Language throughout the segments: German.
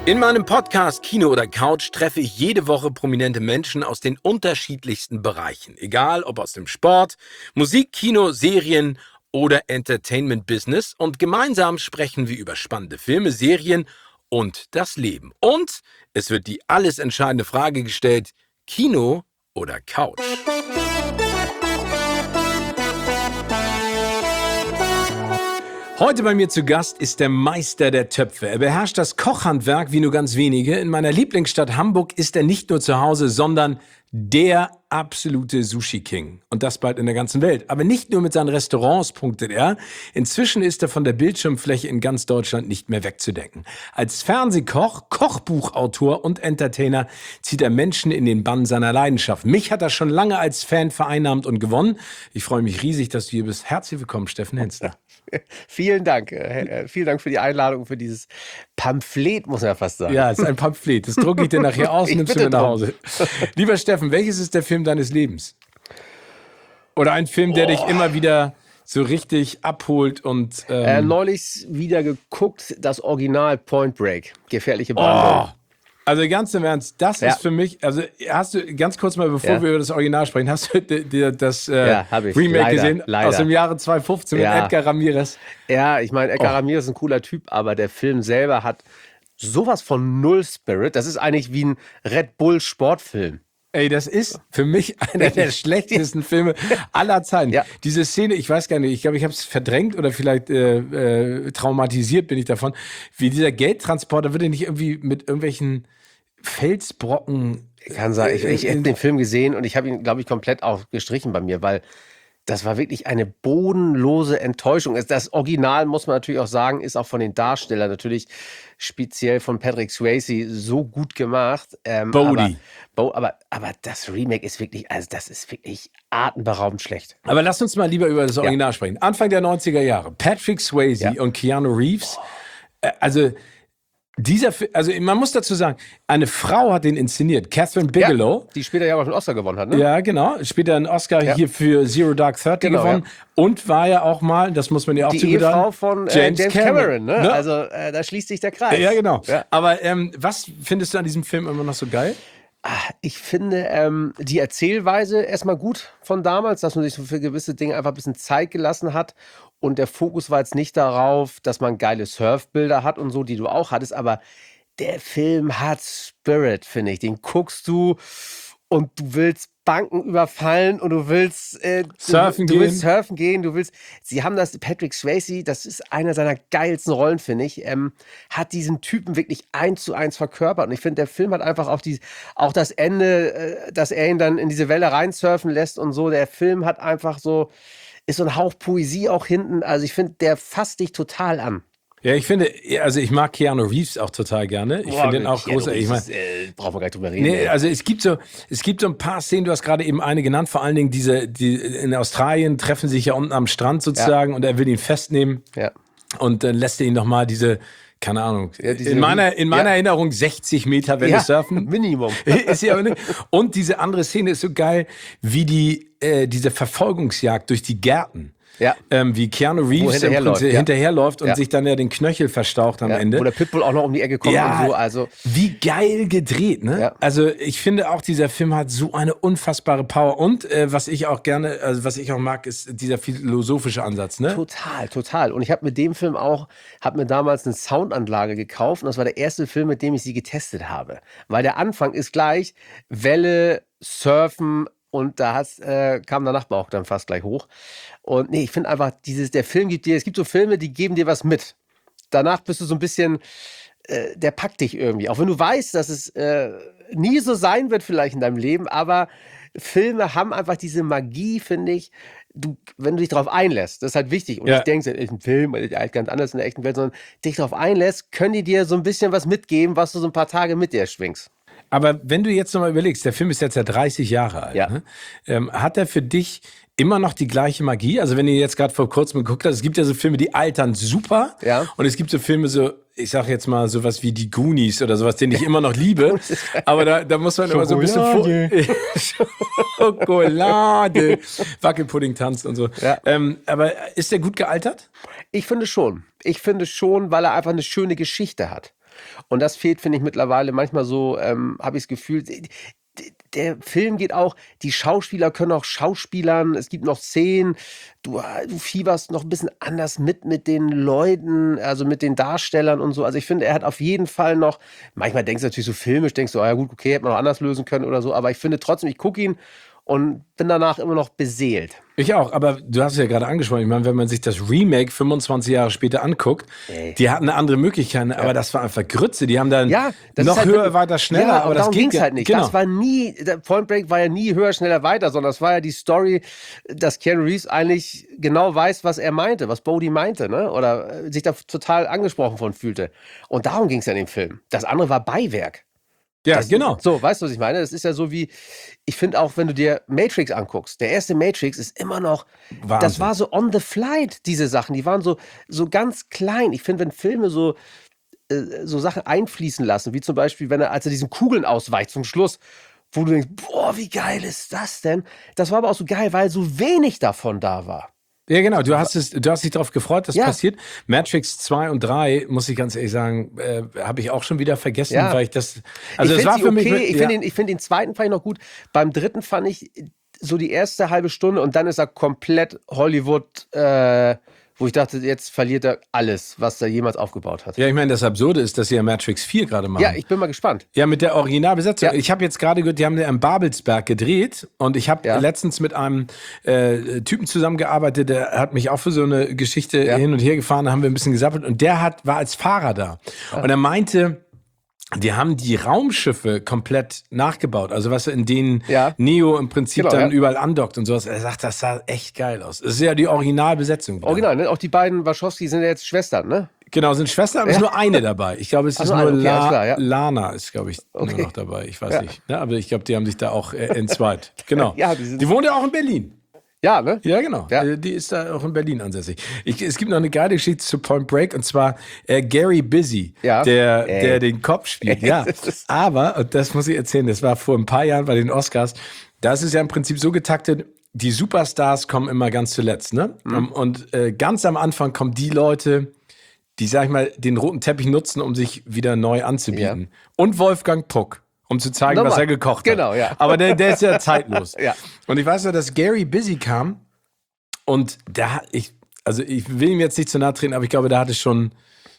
In meinem Podcast Kino oder Couch treffe ich jede Woche prominente Menschen aus den unterschiedlichsten Bereichen. Egal ob aus dem Sport, Musik, Kino, Serien oder Entertainment-Business. Und gemeinsam sprechen wir über spannende Filme, Serien und das Leben. Und es wird die alles entscheidende Frage gestellt: Kino oder Couch? Heute bei mir zu Gast ist der Meister der Töpfe. Er beherrscht das Kochhandwerk wie nur ganz wenige. In meiner Lieblingsstadt Hamburg ist er nicht nur zu Hause, sondern der absolute Sushi-King. Und das bald in der ganzen Welt. Aber nicht nur mit seinen Restaurants punktet er. Inzwischen ist er von der Bildschirmfläche in ganz Deutschland nicht mehr wegzudenken. Als Fernsehkoch, Kochbuchautor und Entertainer zieht er Menschen in den Bann seiner Leidenschaft. Mich hat er schon lange als Fan vereinnahmt und gewonnen. Ich freue mich riesig, dass du hier bist. Herzlich willkommen, Steffen Hensler. Vielen Dank. Vielen Dank für die Einladung, für dieses Pamphlet, muss man ja fast sagen. Ja, es ist ein Pamphlet. Das drucke ich dir nachher aus und nimmst du mit nach Hause. Lieber Steffen, welches ist der Film deines Lebens? Oder ein Film, der dich immer wieder so richtig abholt und... Neulich wieder geguckt, das Original Point Break. Gefährliche Brandung. Also ganz im Ernst, das ist für mich, also hast du, ganz kurz mal, bevor wir über das Original sprechen, hast du das Remake gesehen? Leider. Aus dem Jahre 2015 mit Edgar Ramirez? Ja, ich meine, Edgar Ramirez ist ein cooler Typ, aber der Film selber hat sowas von Null Spirit. Das ist eigentlich wie ein Red Bull Sportfilm. Ey, das ist für mich einer der schlechtesten Filme aller Zeiten. Ja. Diese Szene, ich weiß gar nicht, ich glaube, ich habe es verdrängt oder vielleicht traumatisiert bin ich davon, wie dieser Geldtransporter wird ja nicht irgendwie mit irgendwelchen Felsbrocken... Kann sein, ich habe den Film gesehen und ich habe ihn, glaube ich, komplett auch gestrichen bei mir, weil das war wirklich eine bodenlose Enttäuschung. Das Original, muss man natürlich auch sagen, ist auch von den Darstellern natürlich speziell von Patrick Swayze so gut gemacht. Bodhi. Aber das Remake ist wirklich, also das ist wirklich atemberaubend schlecht. Aber lass uns mal lieber über das Original sprechen. Anfang der 90er Jahre. Patrick Swayze und Keanu Reeves. Also man muss dazu sagen, eine Frau hat den inszeniert, Catherine Bigelow. Ja, die später ja auch einen Oscar gewonnen hat, ne? Ja, genau. Später einen Oscar hier für Zero Dark Thirty gewonnen. Ja. Und war ja auch mal, das muss man ja auch die Ehefrau von James Cameron, ne? Also da schließt sich der Kreis. Ja, genau. Ja. Aber was findest du an diesem Film immer noch so geil? Ich finde die Erzählweise erstmal gut von damals, dass man sich für gewisse Dinge einfach ein bisschen Zeit gelassen hat. Und der Fokus war jetzt nicht darauf, dass man geile Surfbilder hat und so, die du auch hattest, aber der Film hat Spirit, finde ich. Den guckst du und du willst Banken überfallen und du willst surfen gehen. Sie haben das, Patrick Swayze, das ist einer seiner geilsten Rollen, finde ich, hat diesen Typen wirklich 1:1 verkörpert. Und ich finde, der Film hat einfach auch das Ende, dass er ihn dann in diese Welle reinsurfen lässt und so. Der Film hat einfach so, ist so ein Hauch Poesie auch hinten. Also ich finde, der fasst dich total an. Ja, ich finde, also ich mag Keanu Reeves auch total gerne. Ich finde den auch großartig. Ich meine, brauchen wir gar nicht drüber reden. Nee, also es gibt so ein paar Szenen, du hast gerade eben eine genannt, vor allen Dingen die in Australien treffen sich ja unten am Strand sozusagen und er will ihn festnehmen und dann lässt er ihn nochmal keine Ahnung, in meiner Erinnerung 60 Meter Welle surfen. Minimum. Ist ja nicht. Und diese andere Szene ist so geil, wie diese Verfolgungsjagd durch die Gärten. Ja. Wie Keanu Reeves hinterherläuft und sich dann den Knöchel verstaucht am Ende. Wo der Pitbull auch noch um die Ecke kommt und so. Also. Wie geil gedreht, ne? Ja. Also ich finde auch, dieser Film hat so eine unfassbare Power. Und was ich auch mag, ist dieser philosophische Ansatz, ne? Total. Und ich habe mit dem Film mir damals eine Soundanlage gekauft und das war der erste Film, mit dem ich sie getestet habe. Weil der Anfang ist gleich Welle, Surfen, und da kam der Nachbar auch dann fast gleich hoch. Und nee, ich finde einfach, der Film es gibt so Filme, die geben dir was mit. Danach bist du so ein bisschen, der packt dich irgendwie. Auch wenn du weißt, dass es nie so sein wird vielleicht in deinem Leben, aber Filme haben einfach diese Magie, finde ich, wenn du dich darauf einlässt, das ist halt wichtig. Und ich denke, es ist ein Film, eigentlich ganz anders in der echten Welt, sondern dich darauf einlässt, können die dir so ein bisschen was mitgeben, was du so ein paar Tage mit dir schwingst. Aber wenn du jetzt nochmal überlegst, der Film ist jetzt ja 30 Jahre alt, ne? Hat er für dich immer noch die gleiche Magie? Also wenn ihr jetzt gerade vor kurzem geguckt habt, es gibt ja so Filme, die altern super und es gibt so Filme, so ich sag jetzt mal sowas wie die Goonies oder sowas, den ich immer noch liebe, aber da muss man immer so ein bisschen Schokolade, Wackelpudding tanzt und so. Ja. Aber ist der gut gealtert? Ich finde schon, weil er einfach eine schöne Geschichte hat. Und das fehlt, finde ich, mittlerweile manchmal so, habe ich das Gefühl, der Film geht auch, die Schauspieler können auch schauspielern, es gibt noch Szenen, du fieberst noch ein bisschen anders mit den Leuten, also mit den Darstellern und so. Also ich finde, er hat auf jeden Fall noch, manchmal denkst du natürlich so filmisch, denkst du, ja gut, okay, hätte man noch anders lösen können oder so, aber ich finde trotzdem, ich gucke ihn und bin danach immer noch beseelt. Ich auch, aber du hast es ja gerade angesprochen, ich meine, wenn man sich das Remake 25 Jahre später anguckt, die hatten eine andere Möglichkeit, aber das war einfach Grütze, die haben dann das noch ist halt höher, wirklich- weiter, schneller, Ja, aber das darum ging ging's halt nicht. Genau. Das war nie, der Point Break war ja nie höher, schneller, weiter, sondern das war ja die Story, dass Keanu Reeves eigentlich genau weiß, was er meinte, was Bodhi meinte, ne? Oder sich da total angesprochen von fühlte. Und darum ging es ja in dem Film. Das andere war Beiwerk. Ja, genau. So, weißt du, was ich meine? Das ist ja so wie, ich finde auch, wenn du dir Matrix anguckst, der erste Matrix ist immer noch, Wahnsinn. das war so on the flight, diese Sachen, die waren so ganz klein. Ich finde, wenn Filme so Sachen einfließen lassen, wie zum Beispiel, als er diesen Kugeln ausweicht zum Schluss, wo du denkst, boah, wie geil ist das denn? Das war aber auch so geil, weil so wenig davon da war. Ja, genau. Du hast dich darauf gefreut, dass Ja. passiert. Matrix 2 und 3, muss ich ganz ehrlich sagen, habe ich auch schon wieder vergessen, Ja. weil ich das. Also ich es war finde für mich. okay. Ich finde den zweiten fand ich noch gut. Beim dritten fand ich so die erste halbe Stunde und dann ist er komplett Hollywood, wo ich dachte, jetzt verliert er alles, was er jemals aufgebaut hat. Ja, ich meine, das Absurde ist, dass sie ja Matrix 4 gerade machen. Ja, ich bin mal gespannt. Ja, mit der Originalbesetzung. Ja. Ich habe jetzt gerade gehört, die haben ja in Babelsberg gedreht und ich habe Ja. letztens mit einem Typen zusammengearbeitet, der hat mich auch für so eine Geschichte hin und her gefahren, da haben wir ein bisschen gesappelt und der war als Fahrer da. Und er meinte, die haben die Raumschiffe komplett nachgebaut, also was in denen Neo im Prinzip Genau, dann ja. überall andockt und sowas. Er sagt, das sah echt geil aus. Das ist ja die Originalbesetzung. wieder. Original, ne? Auch die beiden Wachowski sind ja jetzt Schwestern, ne? Genau, sind Schwestern, aber es ist nur eine dabei. Ich glaube, es ist nur nur eine, okay, alles klar, ja. Lana ist, glaube ich, nur Okay. noch dabei. Ich weiß nicht. Ja, aber ich glaube, die haben sich da auch entzweit. Genau. Ja, die wohnt ja auch in Berlin. Ja, ne? Ja, genau. Ja. Die ist da auch in Berlin ansässig. Es gibt noch eine geile Geschichte zu Point Break und zwar Gary Busey, Ja. der den Kopf spielt. Ja, Das ist- aber, und das muss ich erzählen, das war vor ein paar Jahren bei den Oscars, da ist es ja im Prinzip so getaktet, die Superstars kommen immer ganz zuletzt, ne? Und ganz am Anfang kommen die Leute, die, sag ich mal, den roten Teppich nutzen, um sich wieder neu anzubieten. Ja. Und Wolfgang Puck, um zu zeigen, Nochmal. was er gekocht hat. Genau, ja. Aber der ist ja zeitlos. Ja. Und ich weiß ja, dass Gary Busey kam und ich will ihm jetzt nicht zu nahe treten, aber ich glaube, der hatte schon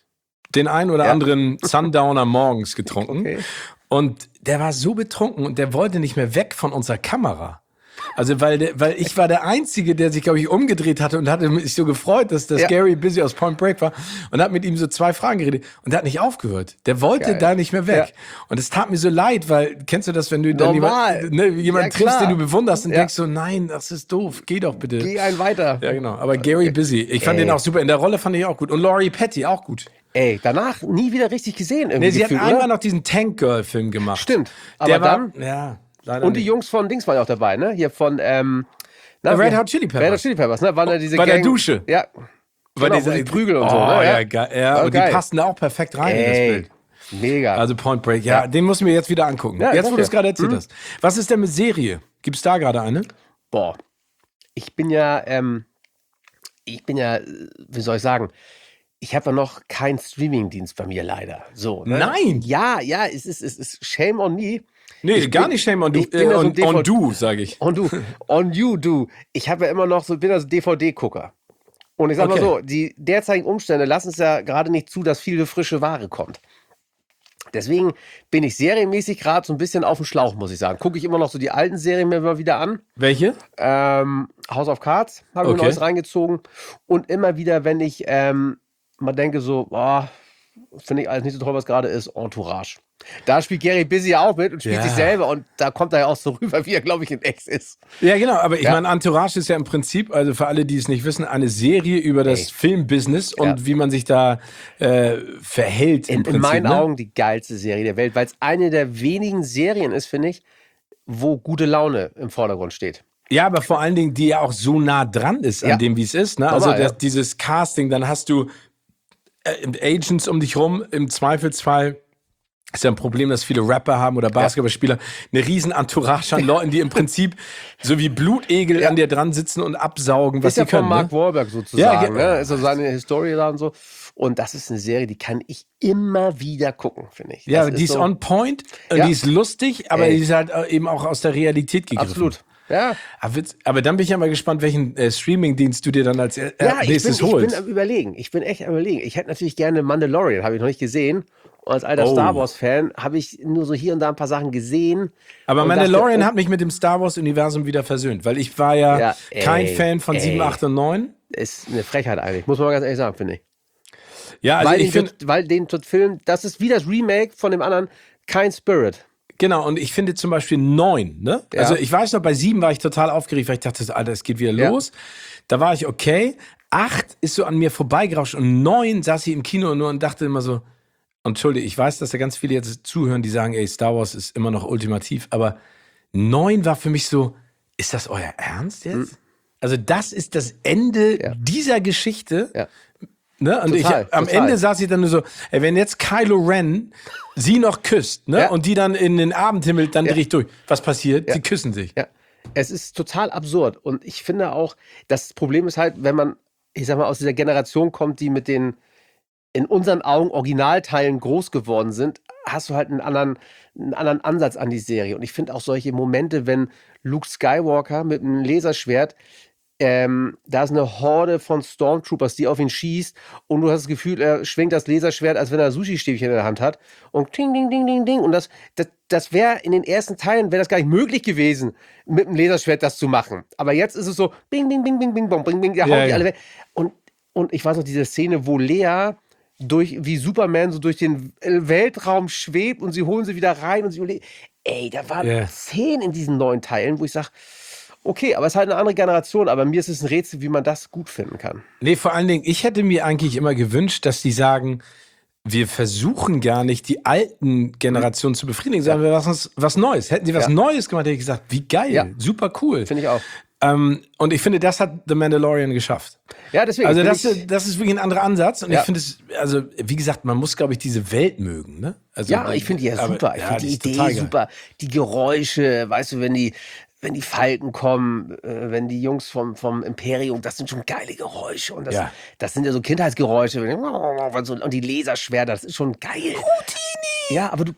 den einen oder anderen Sundowner morgens getrunken. Okay. Und der war so betrunken und der wollte nicht mehr weg von unserer Kamera. Also, weil ich war der Einzige, der sich, glaube ich, umgedreht hatte und hatte mich so gefreut, dass Gary Busey aus Point Break war und hat mit ihm so 2 Fragen geredet und der hat nicht aufgehört. Der wollte Geil. da nicht mehr weg. Ja. Und es tat mir so leid, weil, kennst du das, wenn du dann Normal. jemanden Ja, triffst, klar. den du bewunderst und Ja. denkst so, nein, das ist doof, geh doch bitte. Geh einen weiter. Ja, genau. Aber Gary Busey, ich fand den auch super. In der Rolle fand ich auch gut. Und Laurie Petty auch gut. Ey, danach nie wieder richtig gesehen irgendwie. Nee, sie hat gefühlt, einmal oder? noch diesen Tank Girl Film gemacht. Stimmt. Aber Der dann. war, ja, leider Und die nicht. Jungs von Dings waren ja auch dabei, ne? Hier von Red Hot Chili Peppers. Red Hot Chili Peppers, ne? Waren ja diese Bei der Gang- Dusche. Ja. Weil Genau, wo die prügeln und so, Oh, ne? ja, geil. Ja, War und die geil. passen da auch perfekt rein in das Ey, Bild. mega. Also Point Break, ja, den müssen wir jetzt wieder angucken. Ja, Jetzt, wo danke. du es gerade erzählt hast. Was ist denn mit Serie? Gibt es da gerade eine? Boah. Ich bin ja, wie soll ich sagen, ich habe ja noch keinen Streamingdienst bei mir leider. So, ne? Nein! Ja, es ist shame on me. Nee, Ich gar bin- nicht Shame on, ich bin ja so ein on DVD du, sage ich. Und du, on you, du. Ich habe ja immer noch bin ja so DVD-Gucker. Und ich sag mal Okay. so, die derzeitigen Umstände lassen es ja gerade nicht zu, dass viele frische Ware kommt. Deswegen bin ich serienmäßig gerade so ein bisschen auf dem Schlauch, muss ich sagen. Gucke ich immer noch so die alten Serien mir mal wieder an. Welche? House of Cards habe ich mir Okay. neues reingezogen. Und immer wieder, wenn ich mal denke so, boah, finde ich alles nicht so toll, was gerade ist, Entourage. Da spielt Gary Busey ja auch mit und spielt Ja. sich selber und da kommt er ja auch so rüber, wie er, glaube ich, in Ex ist. Ja, genau, aber ich Ja. meine, Entourage ist ja im Prinzip, also für alle, die es nicht wissen, eine Serie über das Ey. Filmbusiness und Ja. wie man sich da verhält im In Prinzip. meinen ne? Augen die geilste Serie der Welt, weil es eine der wenigen Serien ist, finde ich, wo gute Laune im Vordergrund steht. Ja, aber vor allen Dingen, die ja auch so nah dran ist an Ja. dem, wie es ist. Ne? Also Normal, ja. dieses Casting, dann hast du Agents um dich rum, im Zweifelsfall. Ist ja ein Problem, dass viele Rapper haben oder Basketballspieler eine riesen Entourage an Leuten, die im Prinzip so wie Blutegel Ja. an dir dran sitzen und absaugen, was Ist ja sie von können. Mark Ne? Wahlberg sozusagen. Ja, ne? Ist so seine Historie da und so. Und das ist eine Serie, die kann ich immer wieder gucken, finde ich. Ja, Das die ist so, on point und Ja. die ist lustig, aber Ey. die ist halt eben auch aus der Realität gegriffen. absolut. Ja, Aber dann bin ich ja mal gespannt, welchen Streaming-Dienst du dir dann als ja, ich bin nächstes holst. am Überlegen. Ich bin echt am Überlegen. Ich hätte natürlich gerne Mandalorian, habe ich noch nicht gesehen. Und als alter Oh. Star Wars-Fan habe ich nur so hier und da ein paar Sachen gesehen. Aber und Mandalorian dachte, hat mich mit dem Star Wars-Universum wieder versöhnt, weil ich war ja, Ja, kein ey, Fan von 7, 8 und 9. ist eine Frechheit eigentlich, muss man mal ganz ehrlich sagen, finde ich. Ja, also ich finde, Weil den Film, das ist wie das Remake von dem anderen, kein Spirit. genau, und ich finde zum Beispiel 9, ne? Ja. Also ich weiß noch, bei 7 war ich total aufgeregt, weil ich dachte, so, Alter, es geht wieder Ja. los. Da war ich okay. 8 ist so an mir vorbeigerauscht und 9 saß ich im Kino nur und dachte immer so, Entschuldige, ich weiß, dass da ganz viele jetzt zuhören, die sagen, ey, Star Wars ist immer noch ultimativ, aber 9 war für mich so, ist das euer Ernst jetzt? Also das ist das Ende Ja. dieser Geschichte. Ja. Ne? Und am Total. Ende saß ich dann nur so, ey, wenn jetzt Kylo Ren sie noch küsst, ne? Ja. Und die dann in den Abendhimmel, dann drehe ich durch. Was passiert? Sie küssen sich. Ja, es ist total absurd. Und ich finde auch, das Problem ist halt, wenn man, ich sag mal, aus dieser Generation kommt, die mit den in unseren Augen Originalteilen groß geworden sind, hast du halt einen anderen Ansatz an die Serie. Und ich finde auch solche Momente, wenn Luke Skywalker mit einem Laserschwert, da ist eine Horde von Stormtroopers, die auf ihn schießt und du hast das Gefühl, er schwingt das Laserschwert, als wenn er Sushi-Stäbchen in der Hand hat und ding, ding, ding, ding, ding. Und das wäre in den ersten Teilen, wäre das gar nicht möglich gewesen, mit dem Laserschwert das zu machen. Aber jetzt ist es so, bing, bing, bing, bing, bing, bong, bing, bing, da hauen die ja. alle weg. Und ich weiß noch, diese Szene, wo Lea wie Superman so durch den Weltraum schwebt und sie holen sie wieder rein und sie überlegen, ey, da waren Ja. Szenen in diesen neuen Teilen, wo ich sage, okay, aber es ist halt eine andere Generation, aber mir ist es ein Rätsel, wie man das gut finden kann. Nee, vor allen Dingen, ich hätte mir eigentlich immer gewünscht, dass die sagen, wir versuchen gar nicht, die alten Generationen zu befriedigen, sagen wir was Neues. Hätten sie was Ja. Neues gemacht, hätte ich gesagt, wie geil, Ja. super cool. Finde ich auch. Und ich finde, das hat The Mandalorian geschafft. Ja, deswegen. Also bin das ich, ist wirklich ein anderer Ansatz und Ja. ich finde es, also wie gesagt, man muss, glaube ich, diese Welt mögen, ne? Also, ja, ich finde die ja aber- super. Ich ja, finde die ist Idee total geil. super. Die Geräusche, weißt du, wenn die Falken kommen, wenn die Jungs vom Imperium, das sind schon geile Geräusche. Und Ja. das sind ja so Kindheitsgeräusche. Und die Laserschwerter, das ist schon geil. Ja, aber du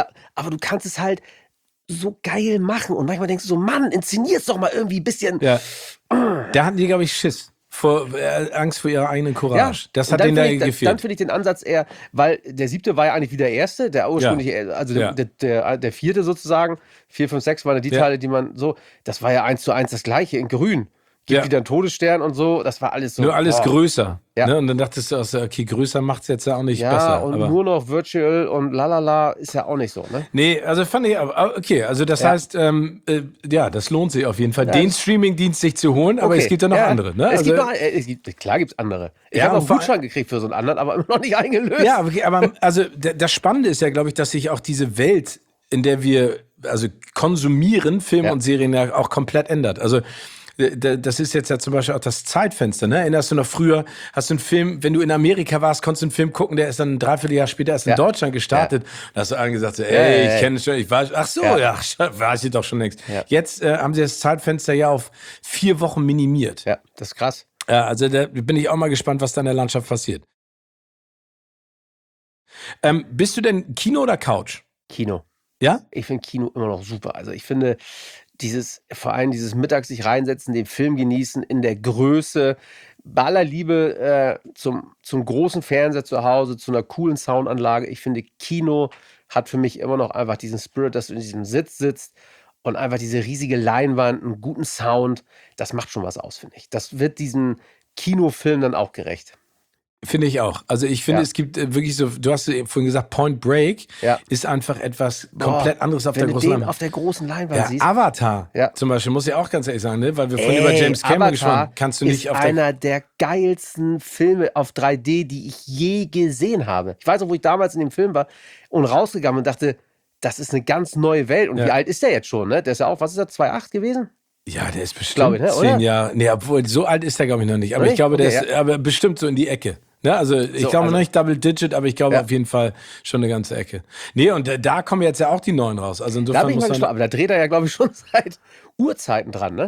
kannst es halt so geil machen. Und manchmal denkst du so, Mann, inszenier es doch mal irgendwie ein bisschen. Ja. Da hatten die, glaube ich, Schiss. Angst vor ihrer eigenen Courage. Das und hat dann denen da finde ich- gefehlt. Dann finde ich den Ansatz eher, weil der 7. war ja eigentlich wie der erste, der ursprüngliche, also Ja. der 4. sozusagen. 4, 5, 6 waren die Ja. Teile, die man so, das war ja 1:1 das gleiche in grün. Gibt Ja. wieder einen Todesstern und so, das war alles so. Nur alles boah. größer. Ja. Ne? Und dann dachtest du auch so, okay, größer macht es jetzt ja auch nicht Ja, besser. und Aber nur noch Virtual und lalala ist ja auch nicht so, ne? nee, also fand ich, okay, also das Ja. heißt, ja, das lohnt sich auf jeden Fall, Ja, den das- Streaming-Dienst sich zu holen, aber Okay. es gibt ja noch Ja, andere. Ne? Es gibt Also- noch, klar gibt es andere. Ich Ja, habe und auch vor- einen Gutschein gekriegt für so einen anderen, aber immer noch nicht eingelöst. Ja, okay, aber also das Spannende ist ja, glaube ich, dass sich auch diese Welt, in der wir also konsumieren, Filme Ja. und Serien ja auch komplett ändert. Also das ist jetzt ja zum Beispiel auch das Zeitfenster. Ne? Erinnerst du noch früher, hast du einen Film, wenn du in Amerika warst, konntest du einen Film gucken, der ist dann ein Dreivierteljahr später erst in Ja. Deutschland gestartet. Da hast du allen gesagt, so, Ja, ey, ja. ich kenne schon, ich weiß, ach so, Ja. ja, weiß ich doch schon längst. Ja. Jetzt haben sie das Zeitfenster ja auf 4 Wochen minimiert. Ja, das ist krass. Also da bin ich auch mal gespannt, was da in der Landschaft passiert. Bist du denn Kino oder Couch? Kino. Ja? Ich finde Kino immer noch super. Also ich finde vor allem dieses mittags sich reinsetzen, den Film genießen in der Größe, bei aller Liebe zum großen Fernseher zu Hause, zu einer coolen Soundanlage. Ich finde, Kino hat für mich immer noch einfach diesen Spirit, dass du in diesem Sitz sitzt und einfach diese riesige Leinwand, einen guten Sound, das macht schon was aus, finde ich. Das wird diesen Kinofilm dann auch gerecht. Finde ich auch. Also ich finde, Ja. es gibt wirklich so, du hast vorhin gesagt, Point Break Ja. ist einfach etwas komplett anderes auf Wenn der du großen den Leinwand. auf der großen Leinwand Ja, siehst. Avatar Ja. zum Beispiel, muss ich auch ganz ehrlich sagen, ne? Weil wir vorhin über James Cameron gesprochen haben, kannst du nicht ist auf der... einer der geilsten Filme auf 3D, die ich je gesehen habe. Ich weiß noch, wo ich damals in dem Film war und rausgegangen und dachte, das ist eine ganz neue Welt. Und Ja. wie alt ist der jetzt schon? Ne? Der ist ja auch, was ist er, 2,8 gewesen? Ja, der ist bestimmt Glaube ich, ne, 10 oder? Jahre. Nee, obwohl, so alt ist der, glaube ich, noch nicht. Aber Noch ich glaube, der nicht? ist aber bestimmt so in die Ecke. Ne? Also ich So, glaube also- noch nicht Double Digit, aber ich glaube Ja. auf jeden Fall schon eine ganze Ecke. Nee, und da kommen jetzt ja auch die neuen raus. Also Da insofern bin ich muss mal man... gespannt. Aber da dreht er ja, glaube ich, schon seit Urzeiten dran, ne?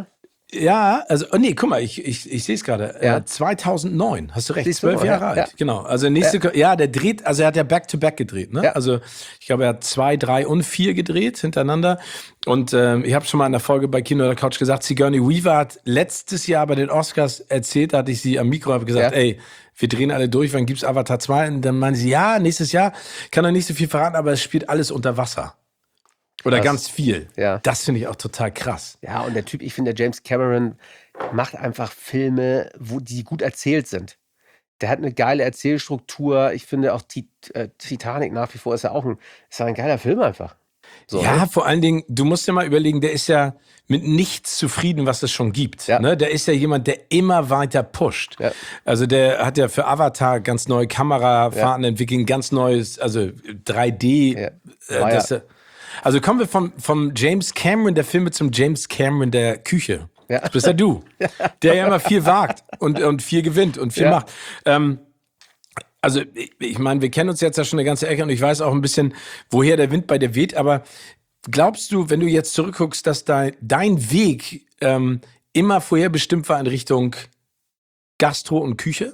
Ja, also, oh nee, guck mal, ich sehe es gerade. Ja. 2009, hast du recht, Siehst du 12 mal, Jahre ja, alt. ja. Genau. Also der dreht, also er hat ja Back-to-Back gedreht, ne? Ja. Also ich glaube, er hat 2, 3 und 4 gedreht hintereinander. Und ich habe schon mal in der Folge bei Kino oder Couch gesagt, Sigourney Weaver hat letztes Jahr bei den Oscars erzählt, da hatte ich sie am Mikro, habe gesagt, Ja. ey, wir drehen alle durch, wann gibt's Avatar 2? Und dann meinte sie, ja, nächstes Jahr, kann er nicht so viel verraten, aber es spielt alles unter Wasser. Oder Krass. ganz viel. Ja. Das finde ich auch total krass. Ja, und der Typ, ich finde, der James Cameron macht einfach Filme, die gut erzählt sind. Der hat eine geile Erzählstruktur. Ich finde auch Titanic nach wie vor ist ja ein geiler Film einfach. So, Ja, ne? vor allen Dingen, du musst dir mal überlegen, der ist ja mit nichts zufrieden, was es schon gibt. Ja. Ne? Der ist ja jemand, der immer weiter pusht. Ja. Also der hat ja für Avatar ganz neue Kamerafahrten entwickelt, ganz neues, also 3D. Ja. War ja. Also kommen wir vom James Cameron der Filme zum James Cameron der Küche. Ja. Das bist ja du, der ja immer viel wagt und viel gewinnt und viel Ja. macht. Also ich meine, wir kennen uns jetzt ja schon eine ganze Ecke und ich weiß auch ein bisschen, woher der Wind bei dir weht, aber glaubst du, wenn du jetzt zurückguckst, dass dein Weg immer vorherbestimmt war in Richtung Gastro und Küche?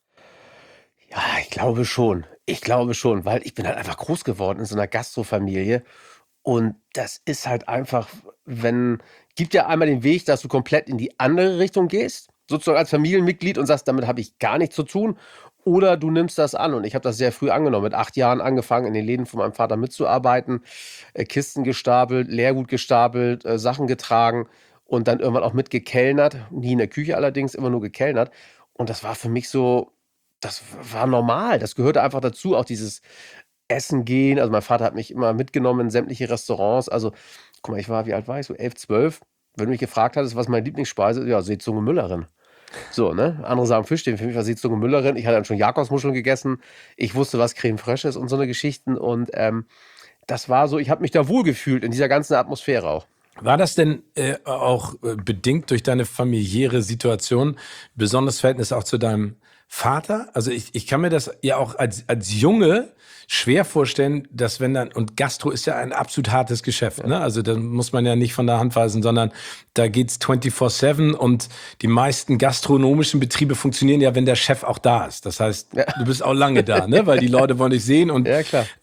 Ja, ich glaube schon. Weil ich bin halt einfach groß geworden in so einer Gastrofamilie. Und das ist halt einfach, gibt ja einmal den Weg, dass du komplett in die andere Richtung gehst, sozusagen als Familienmitglied und sagst, damit habe ich gar nichts zu tun. Oder du nimmst das an. Und ich habe das sehr früh angenommen. Mit 8 Jahren angefangen, in den Läden von meinem Vater mitzuarbeiten, Kisten gestapelt, Leergut gestapelt, Sachen getragen und dann irgendwann auch mitgekellnert. Nie in der Küche allerdings, immer nur gekellnert. Und das war für mich so, das war normal. Das gehörte einfach dazu, auch dieses Essen gehen. Also mein Vater hat mich immer mitgenommen in sämtliche Restaurants. Also, guck mal, wie alt war ich? So 11, 12. Wenn du mich gefragt hattest, was meine Lieblingsspeise ist, ja, Seezunge Müllerin. So, ne? Andere sagen Fischstäbchen, für mich war Seezunge Müllerin. Ich hatte dann schon Jakobsmuscheln gegessen. Ich wusste, was Creme Fraiche ist und so eine Geschichten. Und das war so, ich habe mich da wohlgefühlt in dieser ganzen Atmosphäre auch. War das denn auch bedingt durch deine familiäre Situation, besonderes Verhältnis auch zu deinem Vater? Also ich kann mir das ja auch als Junge schwer vorstellen, dass wenn dann, und Gastro ist ja ein absolut hartes Geschäft, ne? Also da muss man ja nicht von der Hand weisen, sondern da geht's 24/7 und die meisten gastronomischen Betriebe funktionieren ja, wenn der Chef auch da ist. Das heißt, du bist auch lange da, ne? Weil die Leute wollen dich sehen und Ja, klar.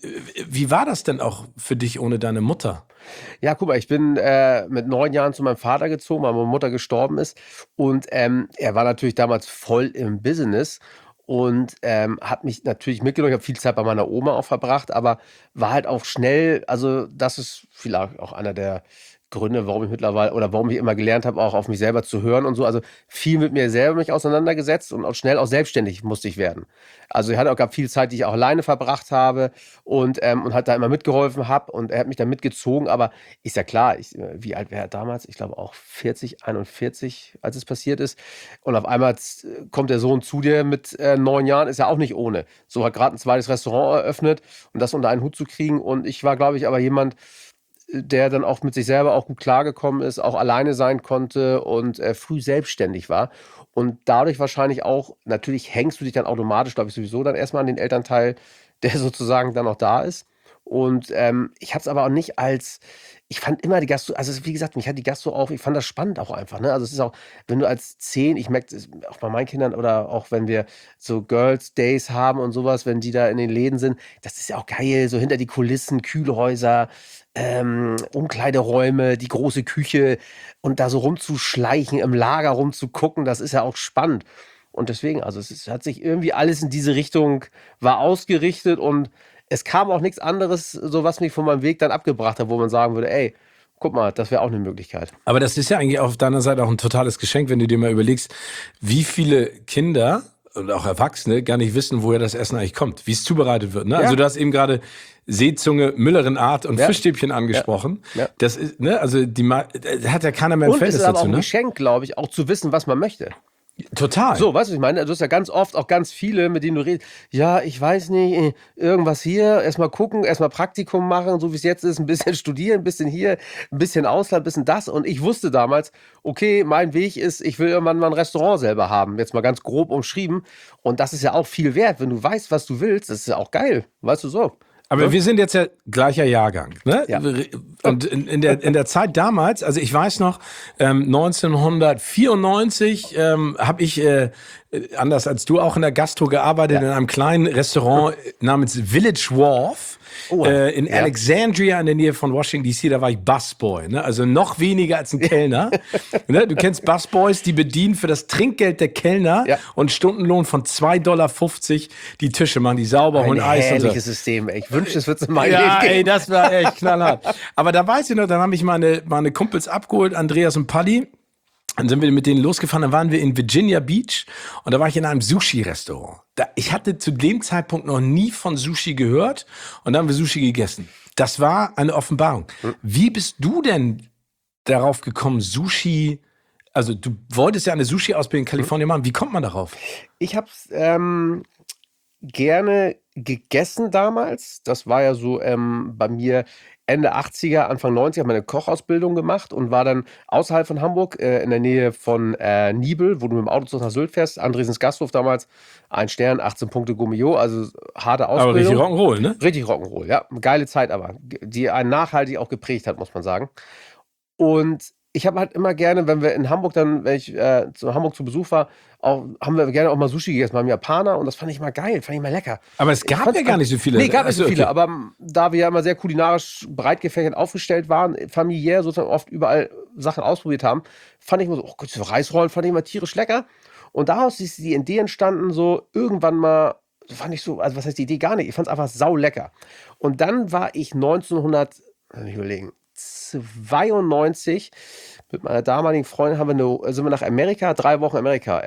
wie war das denn auch für dich ohne deine Mutter? Ja, guck mal, ich bin mit 9 Jahren zu meinem Vater gezogen, weil meine Mutter gestorben ist. Und er war natürlich damals voll im Business und hat mich natürlich mitgenommen. Ich habe viel Zeit bei meiner Oma auch verbracht, aber war halt auch schnell, also das ist vielleicht auch einer der Gründe, warum ich mittlerweile oder warum ich immer gelernt habe, auch auf mich selber zu hören und so. Also viel mit mir selber mich auseinandergesetzt und auch schnell auch selbstständig musste ich werden. Also gab viel Zeit, die ich auch alleine verbracht habe und halt da immer mitgeholfen habe und er hat mich dann mitgezogen. Aber ist ja klar, wie alt wäre er damals? Ich glaube auch 40, 41, als es passiert ist. Und auf einmal kommt der Sohn zu dir mit 9 Jahren, ist ja auch nicht ohne. So hat gerade ein zweites Restaurant eröffnet und das unter einen Hut zu kriegen. Und ich war, glaube ich, aber jemand, der dann auch mit sich selber auch gut klargekommen ist, auch alleine sein konnte und früh selbstständig war. Und dadurch wahrscheinlich auch, natürlich hängst du dich dann automatisch, glaube ich, sowieso dann erstmal an den Elternteil, der sozusagen dann noch da ist. Und ich habe es aber auch nicht ich fand immer die Gastro, also wie gesagt, mich hat die Gastro auch, ich fand das spannend auch einfach. Ne? Also es ist auch, wenn du als 10, ich merke es auch bei meinen Kindern oder auch wenn wir so Girls Days haben und sowas, wenn die da in den Läden sind, das ist ja auch geil, so hinter die Kulissen, Kühlhäuser, Umkleideräume, die große Küche und da so rumzuschleichen, im Lager rumzugucken, das ist ja auch spannend. Und deswegen, also hat sich irgendwie alles in diese Richtung, war ausgerichtet und es kam auch nichts anderes, so was mich von meinem Weg dann abgebracht hat, wo man sagen würde, ey, guck mal, das wäre auch eine Möglichkeit. Aber das ist ja eigentlich auf deiner Seite auch ein totales Geschenk, wenn du dir mal überlegst, wie viele Kinder und auch Erwachsene gar nicht wissen, woher das Essen eigentlich kommt, wie es zubereitet wird. Ne? Ja. Also du hast eben gerade Seezunge, Müllerin-Art und Ja. Fischstäbchen angesprochen. Ja. Das ist, ne, also hat ja keiner mehr ein Und es Verhältnis ist aber auch dazu, ein ne? Geschenk, glaube ich, auch zu wissen, was man möchte. Total. So, weißt du, was ich meine? Du hast ja ganz oft auch ganz viele, mit denen du redest. Ja, ich weiß nicht, irgendwas hier, erstmal gucken, erstmal Praktikum machen, so wie es jetzt ist, ein bisschen studieren, ein bisschen hier, ein bisschen Ausland, ein bisschen das. Und ich wusste damals, okay, mein Weg ist, ich will irgendwann mal ein Restaurant selber haben. Jetzt mal ganz grob umschrieben. Und das ist ja auch viel wert, wenn du weißt, was du willst. Das ist ja auch geil, weißt du so. Aber wir sind jetzt ja gleicher Jahrgang, ne? Ja. Und in der Zeit damals, also ich weiß noch, 1994 habe ich, anders als du, auch in der Gastro gearbeitet, in einem kleinen Restaurant namens Village Wharf. In Alexandria in der Nähe von Washington D.C., da war ich Busboy, ne? Also noch weniger als ein Kellner. Ne? Du kennst Busboys, die bedienen für das Trinkgeld der Kellner und Stundenlohn von $2,50 die Tische machen, die sauber und Eis und so. Herrliches System, ey. Ich wünschte, es wird in meinem Leben Ja, geben. ey, das war echt knallhart. Aber da weiß ich noch, dann haben mich meine Kumpels abgeholt, Andreas und Paddy. Dann sind wir mit denen losgefahren, dann waren wir in Virginia Beach und da war ich in einem Sushi-Restaurant. Ich hatte zu dem Zeitpunkt noch nie von Sushi gehört und dann haben wir Sushi gegessen. Das war eine Offenbarung. Wie bist du denn darauf gekommen, Sushi, also du wolltest ja eine Sushi-Ausbildung in Kalifornien machen, wie kommt man darauf? Ich habe es gerne gegessen damals. Das war ja so bei mir Ende 80er, Anfang 90er, meine Kochausbildung gemacht und war dann außerhalb von Hamburg, in der Nähe von Nibel, wo du mit dem Auto nach Sylt fährst. Andresens Gasthof damals, 1 Stern, 18 Punkte Gummio, also harte Ausbildung. Aber richtig Rock'n'Roll, ne? Richtig Rock'n'Roll, ja. Geile Zeit aber, die einen nachhaltig auch geprägt hat, muss man sagen. Und ich habe halt immer gerne, wenn wir in Hamburg dann, wenn ich zu Hamburg zu Besuch war, haben wir gerne auch mal Sushi gegessen beim Japaner und das fand ich mal geil, fand ich mal lecker. Aber es gab ja gar nicht so viele. Nee, gab nicht so Also, viele, okay. aber da wir ja immer sehr kulinarisch breit gefächert aufgestellt waren, familiär sozusagen oft überall Sachen ausprobiert haben, fand ich immer so, oh Gott, so Reisrollen fand ich immer tierisch lecker. Und daraus ist die Idee entstanden, so irgendwann mal, fand ich so, also was heißt die Idee gar nicht, ich fand es einfach sau lecker. Und dann war ich 1992 mit meiner damaligen Freundin sind wir nach Amerika, 3 Wochen Amerika.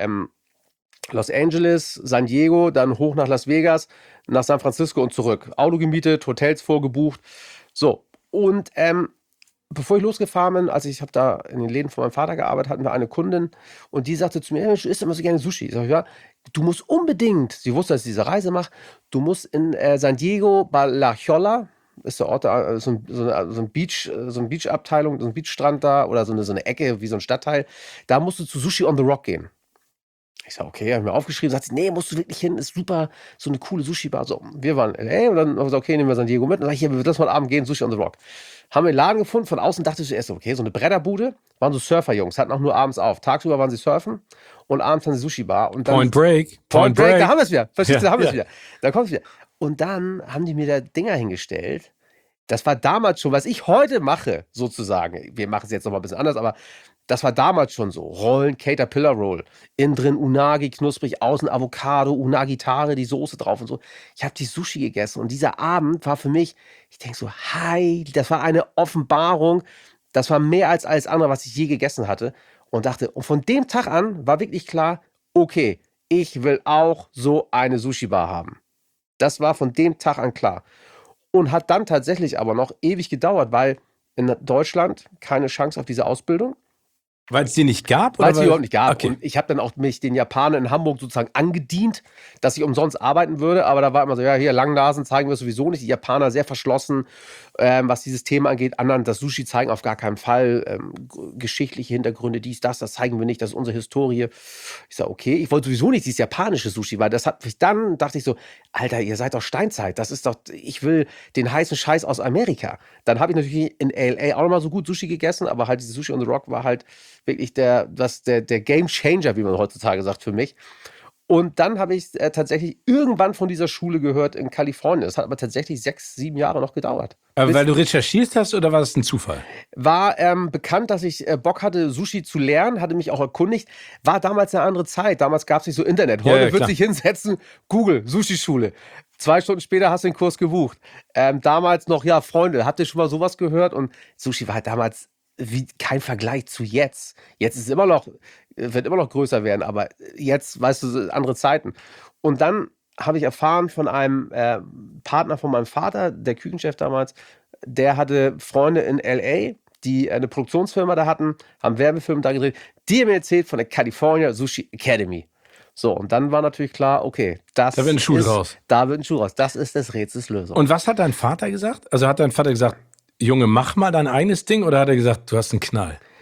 Los Angeles, San Diego, dann hoch nach Las Vegas, nach San Francisco und zurück. Auto gemietet, Hotels vorgebucht. So, und bevor ich losgefahren bin, ich habe da in den Läden von meinem Vater gearbeitet, hatten wir eine Kundin und die sagte zu mir, du isst immer so gerne Sushi. Ich sag, ja, du musst unbedingt, sie wusste, dass ich diese Reise mache, du musst in San Diego bei La Jolla, ist der Ort, so ein Beach, so eine Beach-Abteilung, so ein Beachstrand da oder so eine Ecke wie so ein Stadtteil, da musst du zu Sushi on the Rock gehen. Ich sag, okay, habe ich mir aufgeschrieben, sagt sie, nee, musst du wirklich hin, ist super, so eine coole Sushi-Bar. So, wir waren in L.A. und dann haben wir gesagt, okay, nehmen wir San Diego mit. Und dann sag ich, ja, wir lassen mal Abend gehen, Sushi on the Rock. Haben wir einen Laden gefunden, von außen dachte ich zuerst, okay, so eine Bretterbude, waren so Surfer-Jungs, hatten auch nur abends auf. Tagsüber waren sie surfen und abends dann die Sushi-Bar. Und dann Point Break. da haben wir es wieder. Verstehst du, da haben wir es Ja. wieder. Da kommt es wieder. Und dann haben die mir da Dinger hingestellt. Das war damals schon, was ich heute mache, sozusagen. Wir machen es jetzt nochmal ein bisschen anders, aber das war damals schon so. Rollen, Caterpillar Roll. Innen drin Unagi, knusprig, außen Avocado, Unagi-Tare, die Soße drauf und so. Ich habe die Sushi gegessen und dieser Abend war für mich, ich denke so, hi, das war eine Offenbarung. Das war mehr als alles andere, was ich je gegessen hatte. Und dachte, und von dem Tag an war wirklich klar, okay, ich will auch so eine Sushi-Bar haben. Das war von dem Tag an klar. Und hat dann tatsächlich aber noch ewig gedauert, weil in Deutschland keine Chance auf diese Ausbildung. Weil es die nicht gab? Weil es die überhaupt nicht gab. Okay. Und ich habe dann auch mich den Japanern in Hamburg sozusagen angedient, dass ich umsonst arbeiten würde. Aber da war immer so, ja, hier Langnasen zeigen wir sowieso nicht. Die Japaner sehr verschlossen, was dieses Thema angeht. Anderen das Sushi zeigen auf gar keinen Fall. Geschichtliche Hintergründe, dies, das zeigen wir nicht. Das ist unsere Historie. Ich sage, okay, ich wollte sowieso nicht dieses japanische Sushi, weil das hat mich dann, dachte ich so, Alter, ihr seid doch Steinzeit. Das ist doch, ich will den heißen Scheiß aus Amerika. Dann habe ich natürlich in L.A. auch nochmal so gut Sushi gegessen, aber halt dieses Sushi on the Rock war halt wirklich der Game Changer, wie man heutzutage sagt, für mich. Und dann habe ich tatsächlich irgendwann von dieser Schule gehört in Kalifornien. Das hat aber tatsächlich 6, 7 Jahre noch gedauert. Aber weil du recherchiert hast oder war das ein Zufall? War bekannt, dass ich Bock hatte, Sushi zu lernen, hatte mich auch erkundigt. War damals eine andere Zeit. Damals gab es nicht so Internet. Heute Ja, wird klar. sich hinsetzen, Google, Sushi-Schule. 2 Stunden später hast du den Kurs gebucht. Damals noch, ja, Freunde, habt ihr schon mal sowas gehört? Und Sushi war halt damals wie kein Vergleich zu jetzt. Jetzt ist es wird immer noch größer werden, aber jetzt, weißt du, andere Zeiten. Und dann habe ich erfahren von einem Partner von meinem Vater, der Küchenchef damals, der hatte Freunde in L.A., die eine Produktionsfirma da hatten, haben Werbefilme da gedreht. Die haben mir erzählt von der California Sushi Academy. So, und dann war natürlich klar, okay, Da wird ein Schuh draus. Da wird ein Schuh raus. Das ist des Rätsels Lösung. Und was hat dein Vater gesagt? Also hat dein Vater gesagt, Junge, mach mal dein eigenes Ding oder hat er gesagt, du hast einen Knall?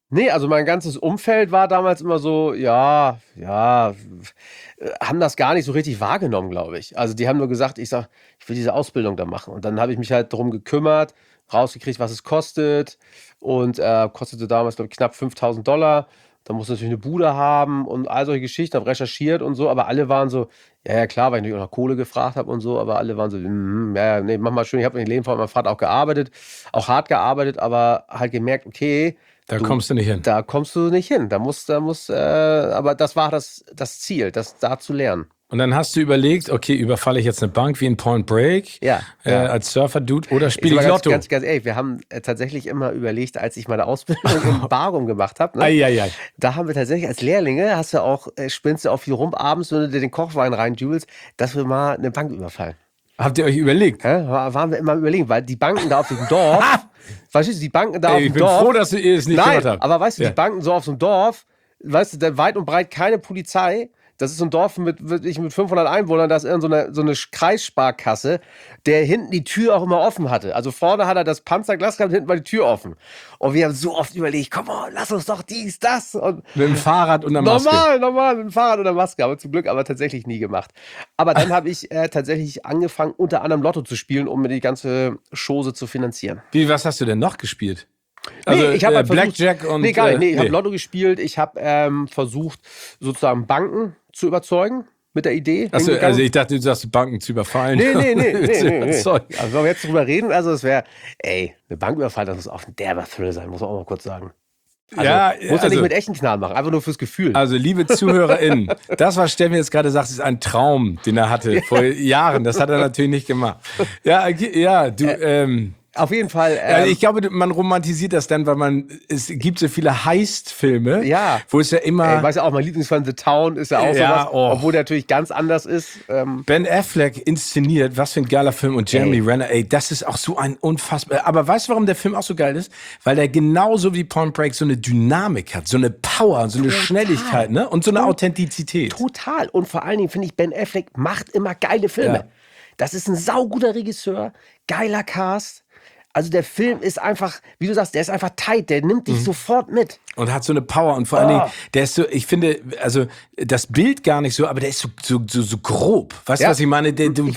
Nee, also mein ganzes Umfeld war damals immer so, ja, haben das gar nicht so richtig wahrgenommen, glaube ich. Also die haben nur gesagt, ich will diese Ausbildung da machen. Und dann habe ich mich halt darum gekümmert, rausgekriegt, was es kostet. Und kostete damals, glaube ich, knapp $5.000. Da musste natürlich eine Bude haben und all solche Geschichten, habe recherchiert und so. Aber alle waren so, ja, klar, weil ich natürlich auch nach Kohle gefragt habe und so. Aber alle waren so, ja, nee, mach mal schön. Ich habe mein Leben von meinem Vater auch gearbeitet, auch hart gearbeitet, aber halt gemerkt, okay, Da kommst du nicht hin. da kommst du nicht hin. Aber das war das Ziel, das da zu lernen. Und dann hast du überlegt, okay, überfalle ich jetzt eine Bank wie in Point Break Ja. als Surfer-Dude oder Ist spiele aber ich Lotto? ganz ehrlich, wir haben tatsächlich immer überlegt, als ich meine Ausbildung im Barroom gemacht habe, ne, Eieiei. da haben wir tatsächlich als Lehrlinge, spinnst du auch viel rum abends, wenn du dir den Kochwein reindübelst, dass wir mal eine Bank überfallen. Habt ihr euch überlegt? Waren wir immer überlegen, weil die Banken da auf dem Dorf, verstehst du, die Banken da auf Ich dem bin Dorf, froh, dass ihr es nicht nein, gemacht habt. aber weißt du, Ja. die Banken so auf so einem Dorf, weißt du, da weit und breit keine Polizei. Das ist so ein Dorf mit wirklich mit 500 Einwohnern, da ist so eine Kreissparkasse, der hinten die Tür auch immer offen hatte. Also vorne hat er das Panzerglas gehabt, hinten war die Tür offen. Und wir haben so oft überlegt, komm on, lass uns doch dies, das. Und Mit dem Fahrrad und einer Maske. normal, mit dem Fahrrad oder Maske, aber zum Glück aber tatsächlich nie gemacht. Aber dann habe ich tatsächlich angefangen, unter anderem Lotto zu spielen, um mir die ganze Chose zu finanzieren. Was hast du denn noch gespielt? Nee, ich habe halt versucht, Blackjack und... nee, gar nicht. Nee, ich habe nee. Lotto gespielt. Ich habe versucht, sozusagen Banken zu überzeugen mit der Idee. Achso, hingegangen. also ich dachte, du sagst, Banken zu überfallen. Nee. Sorry. Also wenn wir jetzt drüber reden, also es wäre, eine Banküberfall, das muss auch ein derber Thrill sein, muss man auch mal kurz sagen. Also, Ja, muss ja nicht also- mit echten Knall machen, einfach nur fürs Gefühl. Also, liebe ZuhörerInnen, das, was Steffen jetzt gerade sagt, ist ein Traum, den er hatte vor Jahren. Das hat er natürlich nicht gemacht. Ja, du, Auf jeden Fall. also ich glaube, man romantisiert das dann, weil es gibt so viele Heist-Filme, Ja. wo es ja immer Weißt du auch, mein Lieblingsfilm The Town ist ja auch Ja, sowas, oh. obwohl der natürlich ganz anders ist. Ben Affleck inszeniert, was für ein geiler Film, und Jeremy Renner, das ist auch so ein unfassbar. Aber weißt du, warum der Film auch so geil ist? Weil der genauso wie Point Break so eine Dynamik hat, so eine Power, so eine Schnelligkeit, ne? Und so eine Authentizität. Total. Und vor allen Dingen finde ich, Ben Affleck macht immer geile Filme. Ja. Das ist ein sauguter Regisseur, geiler Cast. Also der Film ist einfach, wie du sagst, der ist einfach tight, der nimmt dich sofort mit. Und hat so eine Power, und vor allen Dingen, der ist so, ich finde, also das Bild gar nicht so, aber der ist so grob. Weißt du, Ja. was ich meine? Du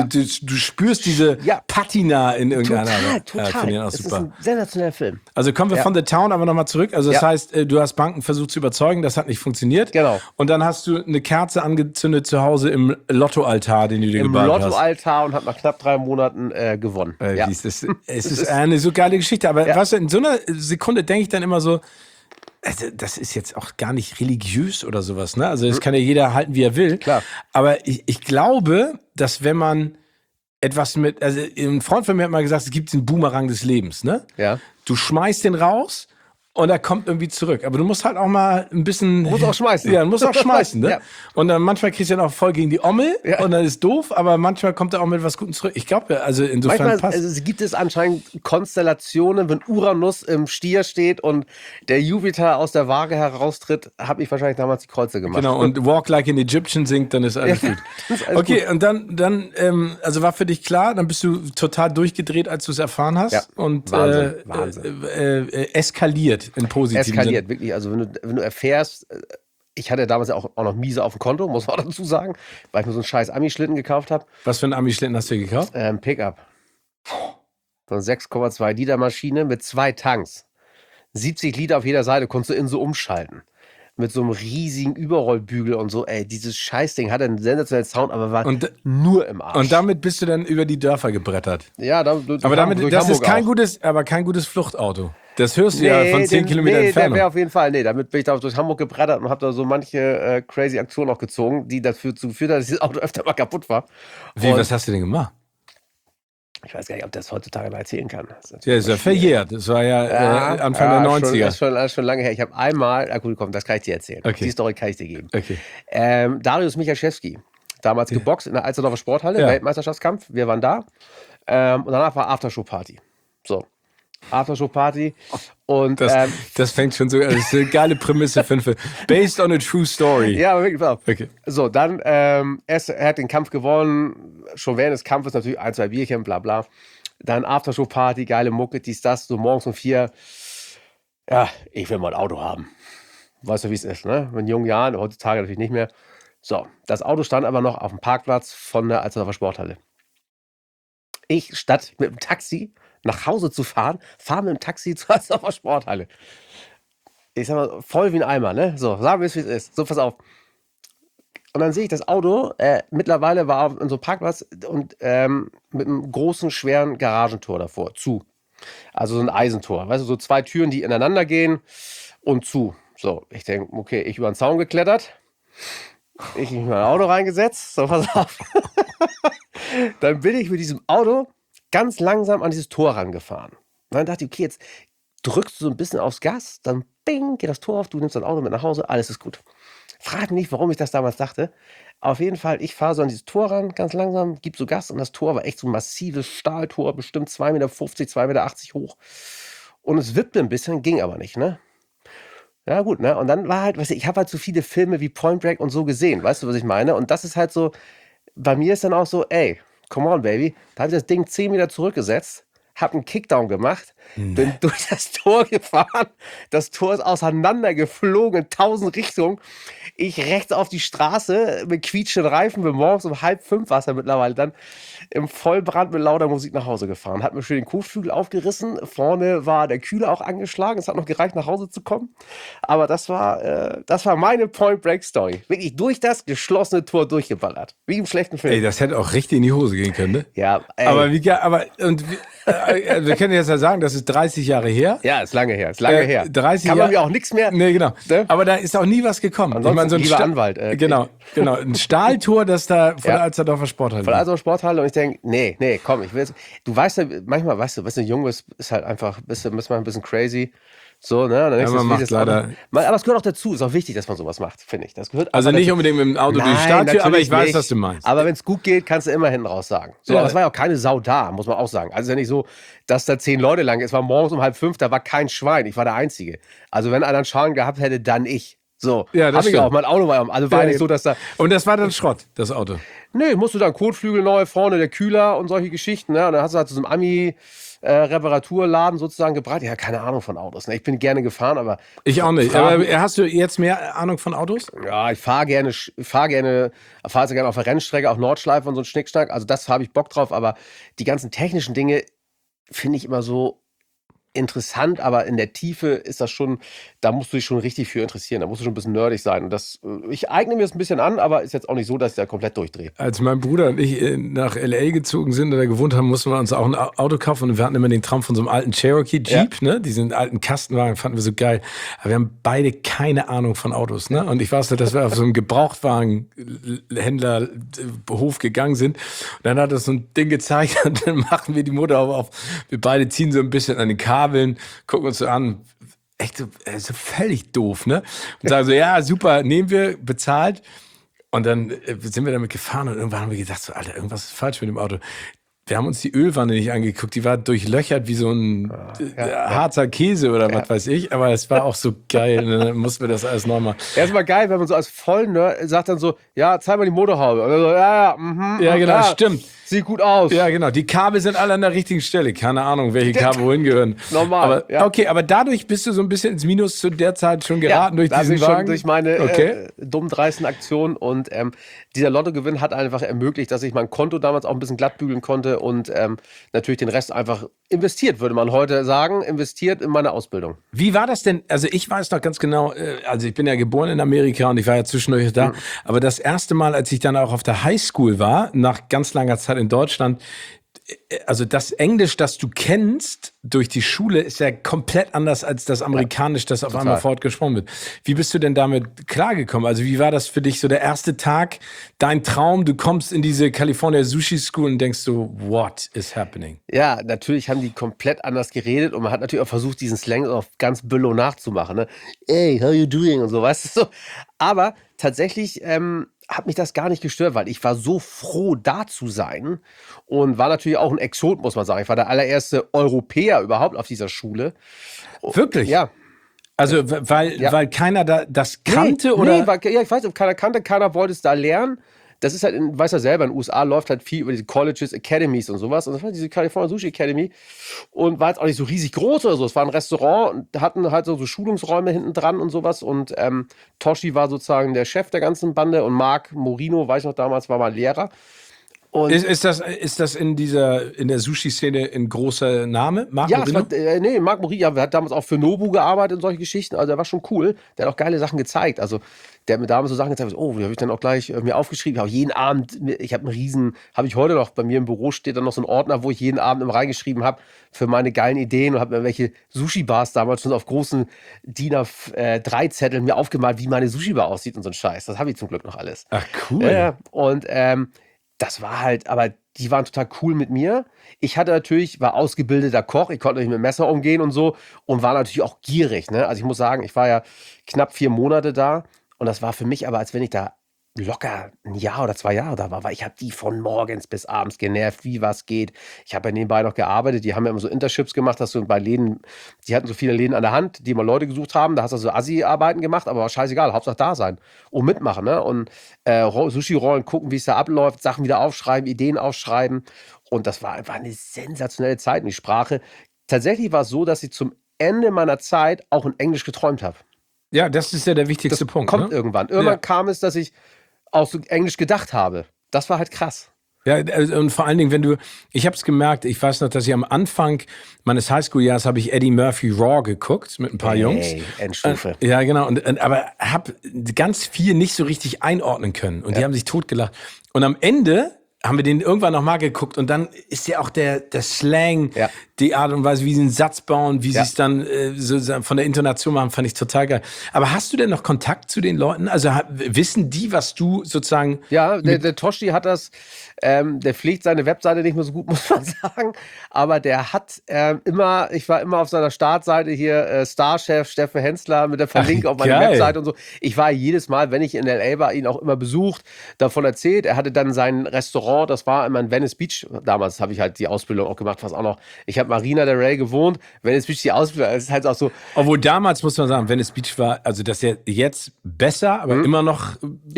spürst diese Ja. Patina in irgendeiner Total. Ja, finde ich auch Es ist super. ein sensationeller Film. Also kommen wir Ja. von The Town aber nochmal zurück. Also das Ja. heißt, du hast Banken versucht zu überzeugen, das hat nicht funktioniert. Genau. Und dann hast du eine Kerze angezündet zu Hause im Lottoaltar, den du dir Im gebaut hast. Lottoaltar und hat nach knapp 3 Monaten gewonnen. Ja. Es ist eine so geile Geschichte. Aber Ja. weißt du, in so einer Sekunde denke ich dann immer so, also das ist jetzt auch gar nicht religiös oder sowas, ne? Also das kann ja jeder halten, wie er will. Klar. Aber ich glaube, dass wenn man etwas also ein Freund von mir hat mal gesagt, es gibt den Boomerang des Lebens, ne? Ja. Du schmeißt den raus und er kommt irgendwie zurück. Aber du musst halt auch mal ein bisschen... Musst auch schmeißen. Ja, du musst auch schmeißen, ne? Ja. Und dann manchmal kriegst du dann auch voll gegen die Ommel Ja. und dann ist doof, aber manchmal kommt er auch mit was Gutem zurück. Ich glaube, also insofern Manchmal passt. also, gibt es anscheinend Konstellationen, wenn Uranus im Stier steht und der Jupiter aus der Waage heraustritt, habe ich wahrscheinlich damals die Kreuze gemacht. Genau, und Walk Like an Egyptian singt, dann ist alles gut. ist alles Okay, und dann also war für dich klar, dann bist du total durchgedreht, als du es erfahren hast. Ja, Und Wahnsinn. eskaliert in positiven Eskaliert, wirklich. Also wenn du erfährst, ich hatte damals ja auch noch miese auf dem Konto, muss man auch dazu sagen, weil ich mir so einen scheiß Ami-Schlitten gekauft habe. Was für einen Ami-Schlitten hast du dir gekauft? Pickup. So eine 6,2 Liter Maschine mit 2 Tanks. 70 Liter auf jeder Seite, konntest du innen so umschalten. Mit so einem riesigen Überrollbügel und so. Ey, dieses Scheißding hatte einen sensationellen Sound, aber war Und- nur im Arsch. Und damit bist du dann über die Dörfer gebrettert. ja, Aber damit, das ist kein gutes Fluchtauto. Das hörst du ja von 10 Kilometer der Entfernung. wäre auf jeden Fall, damit bin ich da durch Hamburg gebrettert und habe da so manche crazy Aktionen auch gezogen, die dazu geführt hat, dass dieses Auto öfter mal kaputt war. Wie, Und was hast du denn gemacht? ich weiß gar nicht, ob das heutzutage mal erzählen kann. Ja, ist ja verjährt. Das war ja Anfang der 90er. Ist schon lange her. Ich habe einmal, gut, komm, das kann ich dir erzählen. Okay. Die Story kann ich dir geben. Okay. Darius Michaschewski, damals geboxt in der Alsterdorfer Sporthalle, Ja. Weltmeisterschaftskampf. Wir waren da. Und danach war Aftershow-Party. So. Aftershow-Party. Und Das fängt schon so an. Das ist eine geile Prämisse für einen Film. Based on a true story. ja, aber wirklich, pass auf. Okay. So, dann, er hat den Kampf gewonnen, schon während des Kampfes natürlich 1, 2 Bierchen, bla bla. Dann Aftershow-Party, geile Mucke, dies, das, so morgens um 4. Ja, ich will mal ein Auto haben. Weißt du, wie es ist, ne? In jungen Jahren, heutzutage natürlich nicht mehr. So, das Auto stand aber noch auf dem Parkplatz von der Alsterdorfer Sporthalle. Ich, statt mit dem Taxi nach Hause zu fahren, fahre mit dem Taxi zur Alsterdorfer Sporthalle. Ich sag mal, voll wie ein Eimer, ne? So, sagen wir es, wie es ist. So, pass auf. Und dann sehe ich das Auto, mittlerweile war auf in so einem Parkplatz und mit einem großen, schweren Garagentor davor, zu. Also so ein Eisentor, weißt du, so 2 Türen, die ineinander gehen und zu. So, ich denke, okay, ich über den Zaun geklettert, ich in mein Auto reingesetzt, so, pass auf. Dann bin ich mit diesem Auto ganz langsam an dieses Tor rangefahren. Und dann dachte ich, okay, jetzt drückst du so ein bisschen aufs Gas, dann bing, geht das Tor auf, du nimmst dein Auto mit nach Hause, alles ist gut. Frag mich nicht, warum ich das damals dachte. Auf jeden Fall, ich fahre so an dieses Tor ran, ganz langsam, gib so Gas und das Tor war echt so ein massives Stahltor, bestimmt 2,50 Meter, 2,80 Meter hoch. Und es wippte ein bisschen, ging aber nicht, ne? Ja, gut, ne? Und dann war halt, weißt du, ich habe halt so viele Filme wie Point Break und so gesehen, weißt du, was ich meine? Und das ist halt so, bei mir ist dann auch so, ey, come on, Baby. Da habe ich das Ding 10 Meter zurückgesetzt, habe einen Kickdown gemacht, bin durch das Tor gefahren. Das Tor ist auseinandergeflogen in 1000 Richtungen. Ich rechts auf die Straße mit quietschenden Reifen, bin morgens um 4:30 war es ja mittlerweile dann im Vollbrand mit lauter Musik nach Hause gefahren. Hat mir schön den Kotflügel aufgerissen. Vorne war der Kühler auch angeschlagen. Es hat noch gereicht, nach Hause zu kommen. Aber das war meine Point-Break-Story. Wirklich durch das geschlossene Tor durchgeballert. Wie im schlechten Film. Ey, das hätte auch richtig in die Hose gehen können, ne? Ja, ey. Aber wir können jetzt ja sagen, das ist 30 Jahre her. Ja, ist lange her. Ist lange her. 30 Kann man Jahre. mir auch nichts mehr. Nee, genau. Ne? Aber da ist auch nie was gekommen. Ansonsten so ein lieber Anwalt. Genau. Ein Stahltor, das da von Ja. der Alsterdorfer Sporthalle Von liegt. Alsterdorfer Sporthalle und ich denke, nee, komm, ich will jetzt. Du weißt ja, manchmal, weißt du, jung ist halt einfach, bist manchmal ein bisschen crazy. So, ne? Und dann denkst du, man das macht das leider- aber es gehört auch dazu. Ist auch wichtig, dass man sowas macht, finde ich. Das gehört Also einfach nicht dazu. unbedingt mit dem Auto durch die Nein, Stahltür, aber natürlich ich weiß, nicht. was du meinst. Aber wenn es gut geht, kannst du immer hinten raus sagen. So, Ja. aber es war ja auch keine Sau da, muss man auch sagen. Also es ist ja nicht so, dass da 10 Leute lang, es war morgens um 4:30, da war kein Schwein. Ich war der Einzige. Also wenn einer einen Schaden gehabt hätte, dann ich. So, Ja, das hab ich stimmt. auch. Mein Auto war also war Ja, nicht so, dass da. Und das war dann Schrott, das Auto. Nee, musst du dann Kotflügel neu, vorne der Kühler und solche Geschichten. Ne? Und dann hast du halt zu so einem Reparaturladen sozusagen gebracht. Ja, keine Ahnung von Autos. Ne? Ich bin gerne gefahren, aber Ich auch nicht. Fragen- Aber hast du jetzt mehr Ahnung von Autos? ja, ich fahre sehr gerne auf der Rennstrecke, auch Nordschleife und so ein Schnickschnack. Also das habe ich Bock drauf, aber die ganzen technischen Dinge finde ich immer so interessant, aber in der Tiefe ist das schon, da musst du dich schon richtig für interessieren. Da musst du schon ein bisschen nerdig sein. Und das, ich eigne mir das ein bisschen an, aber ist jetzt auch nicht so, dass ich da komplett durchdrehe. Als mein Bruder und ich nach L.A. gezogen sind oder gewohnt haben, mussten wir uns auch ein Auto kaufen. Und wir hatten immer den Traum von so einem alten Cherokee Jeep, ne? Diesen alten Kastenwagen fanden wir so geil. Aber wir haben beide keine Ahnung von Autos, ne? Und ich weiß noch, dass wir auf so einem Gebrauchtwagenhändlerhof gegangen sind. Und dann hat er so ein Ding gezeigt und dann machen wir die Motorhaube auf. Wir beide ziehen so ein bisschen an den Kabeln, gucken uns so an. Echt so völlig doof, ne? Und sagen so, ja, super, nehmen wir, bezahlt. Und dann sind wir damit gefahren und irgendwann haben wir gedacht, so, Alter, irgendwas ist falsch mit dem Auto. Wir haben uns die Ölwanne nicht angeguckt, die war durchlöchert wie so ein Harzer Käse oder was weiß ich, aber es war auch so geil, und dann mussten wir das alles neu machen. Erstmal geil, wenn man so als Vollnerd sagt dann so, ja, zeig mal die Motorhaube. Und dann so, Ja, genau, stimmt. Sieht gut aus. Ja, genau, die Kabel sind alle an der richtigen Stelle, keine Ahnung, welche Kabel wohin gehören. Normal, Aber, ja. Okay, aber dadurch bist du so ein bisschen ins Minus zu der Zeit schon geraten durch da bin diesen ich schon Wagen? durch meine Okay. dumm dreisten Aktionen und dieser Lottogewinn hat einfach ermöglicht, dass ich mein Konto damals auch ein bisschen glatt bügeln konnte und natürlich den Rest einfach investiert, würde man heute sagen, investiert in meine Ausbildung. Wie war das denn? Also ich weiß noch ganz genau, also ich bin ja geboren in Amerika und ich war ja zwischendurch da, aber das erste Mal, als ich dann auch auf der Highschool war, nach ganz langer Zeit in Deutschland, also das Englisch, das du kennst durch die Schule, ist ja komplett anders als das Amerikanisch, das auf einmal fortgesprochen wird. Wie bist du denn damit klargekommen? Also wie war das für dich so der erste Tag, dein Traum, du kommst in diese California Sushi School und denkst so, what is happening? Ja, natürlich haben die komplett anders geredet und man hat natürlich auch versucht, diesen Slang auf ganz Billow nachzumachen. Ne? Hey, how you doing? Und so, weißt du so. Aber tatsächlich hat mich das gar nicht gestört, weil ich war so froh, da zu sein und war natürlich auch ein Exot, muss man sagen. Ich war der allererste Europäer überhaupt auf dieser Schule. Wirklich? Ja. Also weil keiner da das kannte oder? Nee, ich weiß, keiner kannte, keiner wollte es da lernen. das ist halt, weiß ja selber, in den USA läuft halt viel über diese Colleges, Academies und sowas. Und das war diese California Sushi Academy und war jetzt auch nicht so riesig groß oder so. Es war ein Restaurant und hatten halt so Schulungsräume hinten dran und sowas. Und Toshi war sozusagen der Chef der ganzen Bande und Mark Morino, weiß ich noch damals, war mal Lehrer. Und Ist das in der Sushi-Szene ein großer Name? Mark ja, Morino? Marc Maury, ja, hat damals auch für Nobu gearbeitet und solche Geschichten. Also der war schon cool. Der hat auch geile Sachen gezeigt. Also der hat mir damals so Sachen gezeigt, oh, die habe ich dann auch gleich mir aufgeschrieben. Habe jeden Abend, ich habe einen riesen, habe ich heute noch, bei mir im Büro steht dann noch so ein Ordner, wo ich jeden Abend immer reingeschrieben habe für meine geilen Ideen und habe mir welche Sushi-Bars damals schon auf großen DIN A3-Zetteln mir aufgemalt, wie meine Sushi-Bar aussieht und so ein Scheiß. Das habe ich zum Glück noch alles. Ach, cool. Und das war halt, aber die waren total cool mit mir. Ich war ausgebildeter Koch, ich konnte nicht mit Messer umgehen und so und war natürlich auch gierig. Ne? Also ich muss sagen, ich war ja knapp 4 Monate da und das war für mich aber, als wenn ich da locker 1 Jahr oder 2 Jahre da war, weil ich habe die von morgens bis abends genervt, wie was geht. Ich habe ja nebenbei noch gearbeitet, die haben ja immer so Internships gemacht, dass du bei Läden, die hatten so viele Läden an der Hand, die immer Leute gesucht haben, da hast du so Assi-Arbeiten gemacht, aber war scheißegal, Hauptsache da sein und mitmachen, ne? Und Sushi-Rollen gucken, wie es da abläuft, Sachen wieder aufschreiben, Ideen aufschreiben und das war einfach eine sensationelle Zeit und die Sprache. Tatsächlich war es so, dass ich zum Ende meiner Zeit auch in Englisch geträumt habe. Ja, das ist ja der wichtigste Punkt. Kommt Ne? irgendwann. Irgendwann kam es, dass ich auch so Englisch gedacht habe. Das war halt krass. Ja, und vor allen Dingen, ich habe es gemerkt, ich weiß noch, dass ich am Anfang meines Highschool-Jahres habe ich Eddie Murphy Raw geguckt mit ein paar Jungs. Endstufe. Ja, genau. Aber habe ganz viel nicht so richtig einordnen können. Und die haben sich totgelacht. Und am Ende haben wir den irgendwann nochmal geguckt und dann ist ja auch der Slang, die Art und Weise, wie sie einen Satz bauen, wie sie es dann so von der Intonation machen, fand ich total geil. Aber hast du denn noch Kontakt zu den Leuten? Also wissen die, was du sozusagen... Ja, der Toshi hat das, der pflegt seine Webseite nicht mehr so gut, muss man sagen, aber der hat ich war immer auf seiner Startseite hier, Starchef Steffen Hensler mit der Verlink auf meiner Webseite und so. Ich war jedes Mal, wenn ich in L.A. war, ihn auch immer besucht, davon erzählt. Er hatte dann sein Restaurant, das war immer in Venice Beach. Damals habe ich halt die Ausbildung auch gemacht, was auch noch. Ich habe Marina del Rey gewohnt. Venice Beach, die Ausbildung, das ist halt auch so. Obwohl damals, muss man sagen, Venice Beach war, also das ist ja jetzt besser, aber immer noch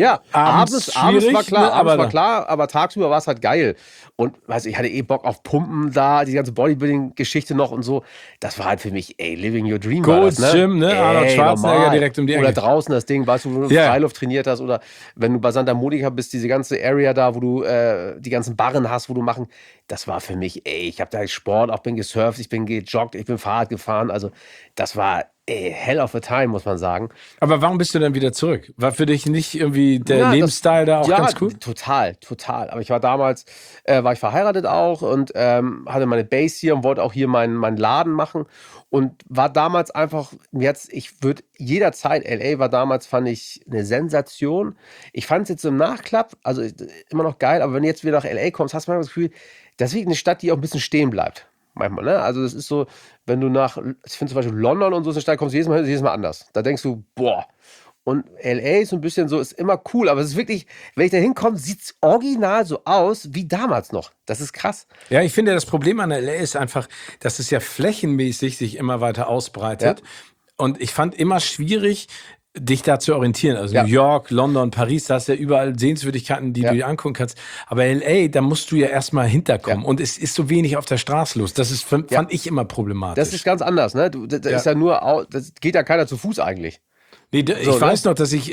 abends war klar, ne? aber tagsüber war es halt geil. Und weiß ich hatte Bock auf Pumpen da, die ganze Bodybuilding-Geschichte noch und so. Das war halt für mich, living your dream. Gold's Gym, ne? Arnold Schwarzenegger direkt um die Ecke. Oder draußen das Ding, weißt du, wo du Freiluft trainiert hast oder wenn du bei Santa Monica bist, diese ganze Area da, wo du die ganzen Barren hast, wo du machen, das war für mich, ich habe da Sport, auch bin gesurft, ich bin gejoggt, ich bin Fahrrad gefahren, also das war hell of a time, muss man sagen. Aber warum bist du dann wieder zurück? War für dich nicht irgendwie der Lebensstil da auch ganz cool? Total. Aber ich war damals, war ich verheiratet auch und hatte meine Base hier und wollte auch hier meinen Laden machen und war damals einfach, ich würde jederzeit, L.A. war damals, fand ich, eine Sensation. Ich fand es jetzt im Nachklapp, also immer noch geil, aber wenn du jetzt wieder nach L.A. kommst, hast du manchmal das Gefühl, das ist wirklich eine Stadt, die auch ein bisschen stehen bleibt. Manchmal, ne? Also das ist so, wenn du ich finde zum Beispiel London und so ist eine Stadt, kommst du jedes Mal anders. Da denkst du, boah. Und L.A. ist so ein bisschen so, ist immer cool, aber es ist wirklich, wenn ich da hinkomme, sieht es original so aus wie damals noch. Das ist krass. Ja, ich finde, das Problem an L.A. ist einfach, dass es ja flächenmäßig sich immer weiter ausbreitet. Ja. Und ich fand immer schwierig, dich da zu orientieren. Also New York, London, Paris, da hast du ja überall Sehenswürdigkeiten, die du dir angucken kannst. Aber L.A., da musst du ja erstmal hinterkommen. Ja. Und es ist so wenig auf der Straße los. Das ist, fand ich immer problematisch. Das ist ganz anders, ne? Das ist ja nur, das geht ja keiner zu Fuß eigentlich. Nee, ich weiß noch, dass ich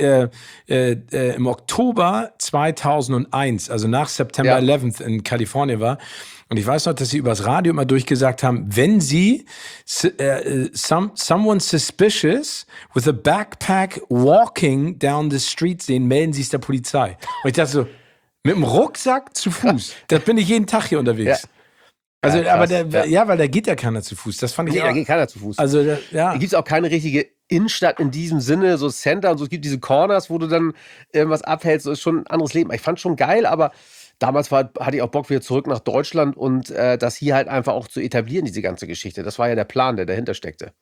im Oktober 2001, also nach September 11th in Kalifornien war. Und ich weiß noch, dass sie übers Radio immer durchgesagt haben, wenn sie someone suspicious with a backpack walking down the street sehen, melden sie es der Polizei. Und ich dachte so, mit dem Rucksack zu Fuß, das bin ich jeden Tag hier unterwegs. Ja. Also, aber weil da geht ja keiner zu Fuß. Das fand ich da geht keiner zu Fuß. Also, Da gibt es auch keine richtige Innenstadt in diesem Sinne, so Center und so. Es gibt diese Corners, wo du dann irgendwas abhältst. Das ist schon ein anderes Leben. Ich fand es schon geil, aber damals hatte ich auch Bock wieder zurück nach Deutschland und das hier halt einfach auch zu etablieren, diese ganze Geschichte. Das war ja der Plan, der dahinter steckte.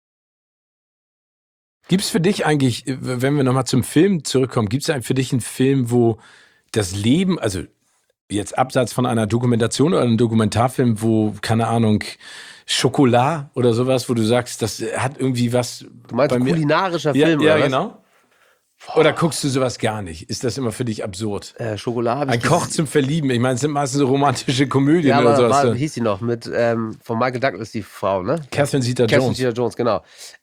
Gibt es für dich eigentlich, wenn wir nochmal zum Film zurückkommen, gibt es für dich einen Film, wo das Leben, also jetzt abseits von einer Dokumentation oder einem Dokumentarfilm, wo, keine Ahnung, Schokolade oder sowas, wo du sagst, das hat irgendwie was. Du meinst ein kulinarischer Film, oder? Ja, genau. Oder guckst du sowas gar nicht? Ist das immer für dich absurd? Schokolade habe Ein ich Koch zum Verlieben. Ich meine, es sind meistens so romantische Komödien Ja, oder aber sowas. wie hieß die noch? Mit von Michael Douglas, die Frau, ne? Catherine Catherine Zeta-Jones. Zeta-Jones, genau.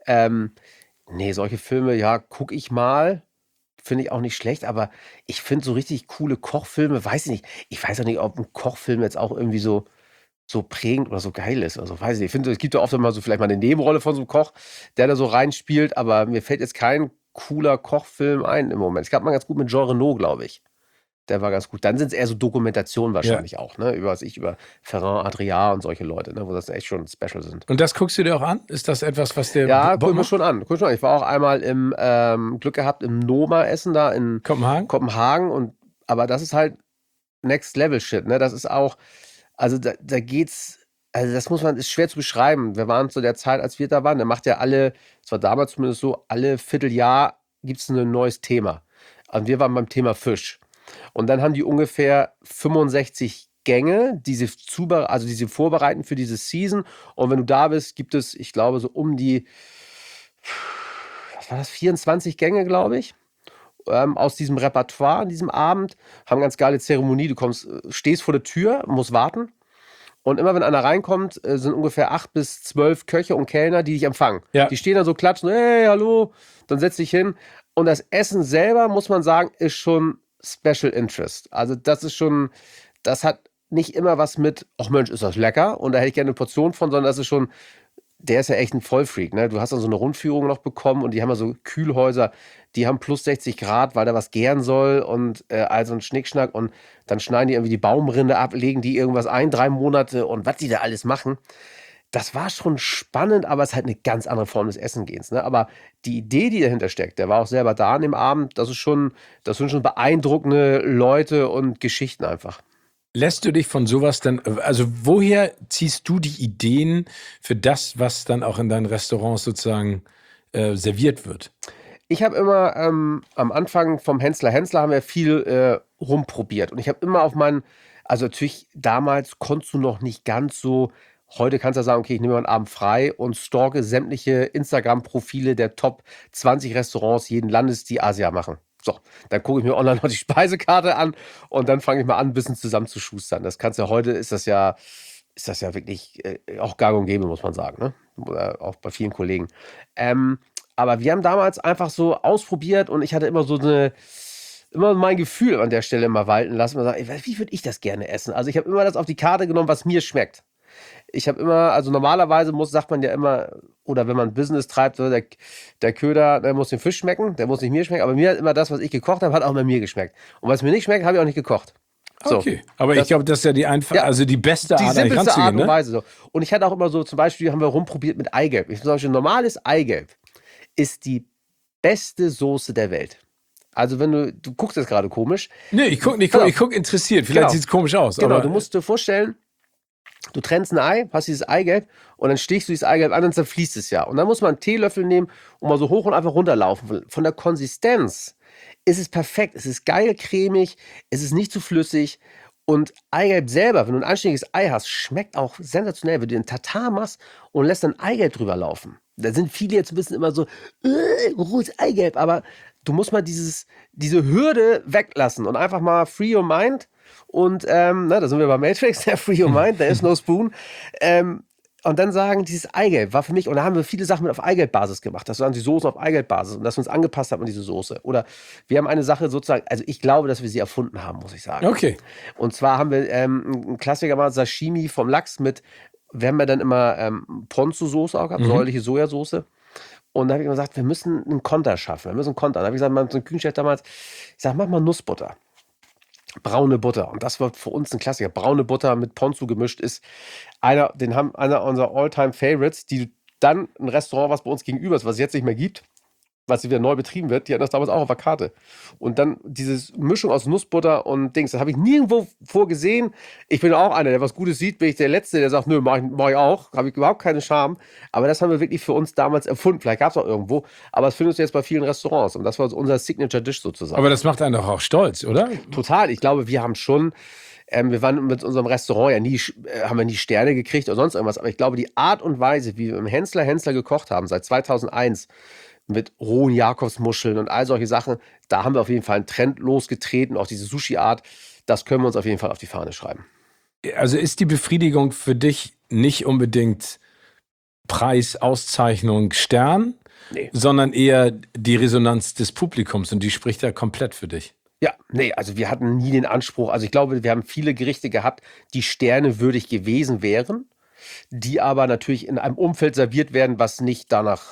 Nee, solche Filme, ja, gucke ich mal. Finde ich auch nicht schlecht, aber ich finde so richtig coole Kochfilme, weiß ich nicht. Ich weiß auch nicht, ob ein Kochfilm jetzt auch irgendwie so prägend oder so geil ist. Also weiß ich nicht. Ich finde, es gibt ja oft immer so vielleicht mal eine Nebenrolle von so einem Koch, der da so reinspielt, aber mir fällt jetzt kein cooler Kochfilm ein im Moment. Es gab mal ganz gut mit Jean Reno, glaube ich. Der war ganz gut. Dann sind es eher so Dokumentationen Ja. wahrscheinlich auch, ne? Über Ferran Adrià und solche Leute, ne? Wo das echt schon special sind. Und das guckst du dir auch an? Ist das etwas, was dir Ja, Bock guck ich mir macht? schon an. Guck ich schon an. Ich war auch einmal im Glück gehabt im Noma essen da in Kopenhagen? Kopenhagen aber das ist halt Next Level Shit, ne? Das ist auch, also da geht's, also das ist schwer zu beschreiben. Wir waren zu der Zeit, als wir da waren, der macht ja das war damals zumindest so, alle Vierteljahr gibt es ein neues Thema. Und wir waren beim Thema Fisch. Und dann haben die ungefähr 65 Gänge, die sie vorbereiten für diese Season. Und wenn du da bist, gibt es, ich glaube, so um die, was war das, 24 Gänge, glaube ich, aus diesem Repertoire an diesem Abend. Haben ganz geile Zeremonie. Du stehst vor der Tür, musst warten. Und immer wenn einer reinkommt, sind ungefähr 8 bis 12 Köche und Kellner, die dich empfangen. Ja. Die stehen dann so, klatschen, hey, hallo, dann setz dich hin. Und das Essen selber, muss man sagen, ist schon Special Interest. Also das hat nicht immer was mit, ach Mensch, ist das lecker und da hätte ich gerne eine Portion von, sondern das ist schon, der ist ja echt ein Vollfreak, ne? Du hast dann so eine Rundführung noch bekommen und die haben ja so Kühlhäuser, die haben plus 60 Grad, weil da was gären soll und also ein Schnickschnack und dann schneiden die irgendwie die Baumrinde ab, legen die irgendwas ein, 3 Monate und was die da alles machen. Das war schon spannend, aber es ist halt eine ganz andere Form des Essengehens, ne? Aber die Idee, die dahinter steckt, der war auch selber da an dem Abend, das sind schon beeindruckende Leute und Geschichten einfach. Lässt du dich von sowas dann, also woher ziehst du die Ideen für das, was dann auch in deinen Restaurants sozusagen serviert wird? Ich habe immer am Anfang vom Hensler haben wir viel rumprobiert und ich habe immer also natürlich damals konntest du noch nicht ganz so, heute kannst du ja sagen, okay, ich nehme mal einen Abend frei und stalke sämtliche Instagram-Profile der Top 20 Restaurants jeden Landes, die Asia machen. So, dann gucke ich mir online noch die Speisekarte an und dann fange ich mal an, ein bisschen zusammenzuschustern. Das kannst du ja heute, ist das ja wirklich auch gang und gäbe, muss man sagen, ne? Oder auch bei vielen Kollegen. Aber wir haben damals einfach so ausprobiert und ich hatte immer immer mein Gefühl an der Stelle immer walten lassen. Und sagen, wie würde ich das gerne essen? Also ich habe immer das auf die Karte genommen, was mir schmeckt. Ich habe immer, also normalerweise sagt man ja immer, oder wenn man Business treibt, so der Köder, der muss den Fisch schmecken, der muss nicht mir schmecken, aber mir hat immer das, was ich gekocht habe, hat auch immer mir geschmeckt. Und was mir nicht schmeckt, habe ich auch nicht gekocht. So. Okay, aber ich glaube, das ist ja also die beste Die Art, simpelste ranzugehen, Art und ne? Weise. So. Und ich hatte auch immer so, zum Beispiel haben wir rumprobiert mit Eigelb. Zum Beispiel normales Eigelb ist die beste Soße der Welt. Also wenn du guckst jetzt gerade komisch. Nee, ich guck nicht, ich guck interessiert. Vielleicht sieht es komisch aus. Genau, aber du musst dir vorstellen, du trennst ein Ei, hast dieses Eigelb und dann stichst du dieses Eigelb an und zerfließt es ja. Und dann muss man einen Teelöffel nehmen und mal so hoch und einfach runterlaufen. Von der Konsistenz ist es perfekt. Es ist geil cremig, es ist nicht zu flüssig. Und Eigelb selber, wenn du ein anständiges Ei hast, schmeckt auch sensationell, wenn du den Tatar machst und lässt dann Eigelb drüber laufen. Da sind viele jetzt ein bisschen immer so, rohes Eigelb, aber du musst mal diese Hürde weglassen und einfach mal free your mind. Und da sind wir bei Matrix, free your mind, there is no spoon. Und dann sagen, dieses Eigelb war für mich, und da haben wir viele Sachen mit auf Eigelb-Basis gemacht, dass wir dann die Soße auf Eigelb-Basis und dass wir uns angepasst haben an diese Soße. Oder wir haben eine Sache sozusagen, also ich glaube, dass wir sie erfunden haben, muss ich sagen. Okay. Und zwar haben wir einen Klassiker mal Sashimi vom Lachs wir haben ja dann immer Ponzu-Soße auch gehabt, säuerliche Sojasauce. Und da habe ich immer gesagt, wir müssen einen Konter schaffen, wir müssen einen Konter. Da habe ich gesagt, so ein Küchenchef damals, ich sage, mach mal Nussbutter. Braune Butter. Und das wird für uns ein Klassiker. Braune Butter mit Ponzu gemischt ist einer unserer All-Time-Favorites, die dann ein Restaurant, was bei uns gegenüber ist, was es jetzt nicht mehr gibt, was wieder neu betrieben wird, die hatten das damals auch auf der Karte. Und dann diese Mischung aus Nussbutter und Dings, das habe ich nirgendwo vorgesehen. Ich bin auch einer, der was Gutes sieht, bin ich der Letzte, der sagt, nö, mach ich auch. Habe ich überhaupt keine Scham. Aber das haben wir wirklich für uns damals erfunden. Vielleicht gab es auch irgendwo. Aber das findest du jetzt bei vielen Restaurants. Und das war unser Signature-Dish sozusagen. Aber das macht einen doch auch stolz, oder? Total. Ich glaube, wir haben schon, wir waren mit unserem Restaurant ja nie, haben wir nie Sterne gekriegt oder sonst irgendwas. Aber ich glaube, die Art und Weise, wie wir im Hensler gekocht haben, seit 2001, mit rohen Jakobsmuscheln und all solche Sachen. Da haben wir auf jeden Fall einen Trend losgetreten, auch diese Sushi-Art. Das können wir uns auf jeden Fall auf die Fahne schreiben. Also ist die Befriedigung für dich nicht unbedingt Preis, Auszeichnung, Stern, Nee. sondern eher die Resonanz des Publikums und die spricht ja komplett für dich. Ja, nee, also wir hatten nie den Anspruch, also ich glaube, wir haben viele Gerichte gehabt, die sternewürdig gewesen wären, die aber natürlich in einem Umfeld serviert werden, was nicht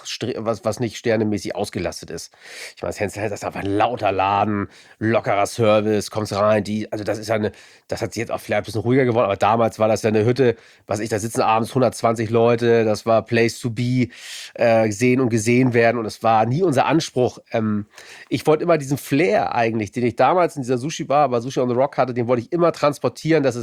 was nicht sternemäßig ausgelastet ist. Ich meine, das Hensel ist einfach ein lauter Laden, lockerer Service, kommst rein, also das ist ja das hat sich jetzt auch vielleicht ein bisschen ruhiger geworden, aber damals war das ja eine Hütte, da sitzen abends 120 Leute, das war Place to be, sehen und gesehen werden und es war nie unser Anspruch. Ich wollte immer diesen Flair eigentlich, den ich damals in dieser Sushi-Bar, bei Sushi on the Rock hatte, den wollte ich immer transportieren, dass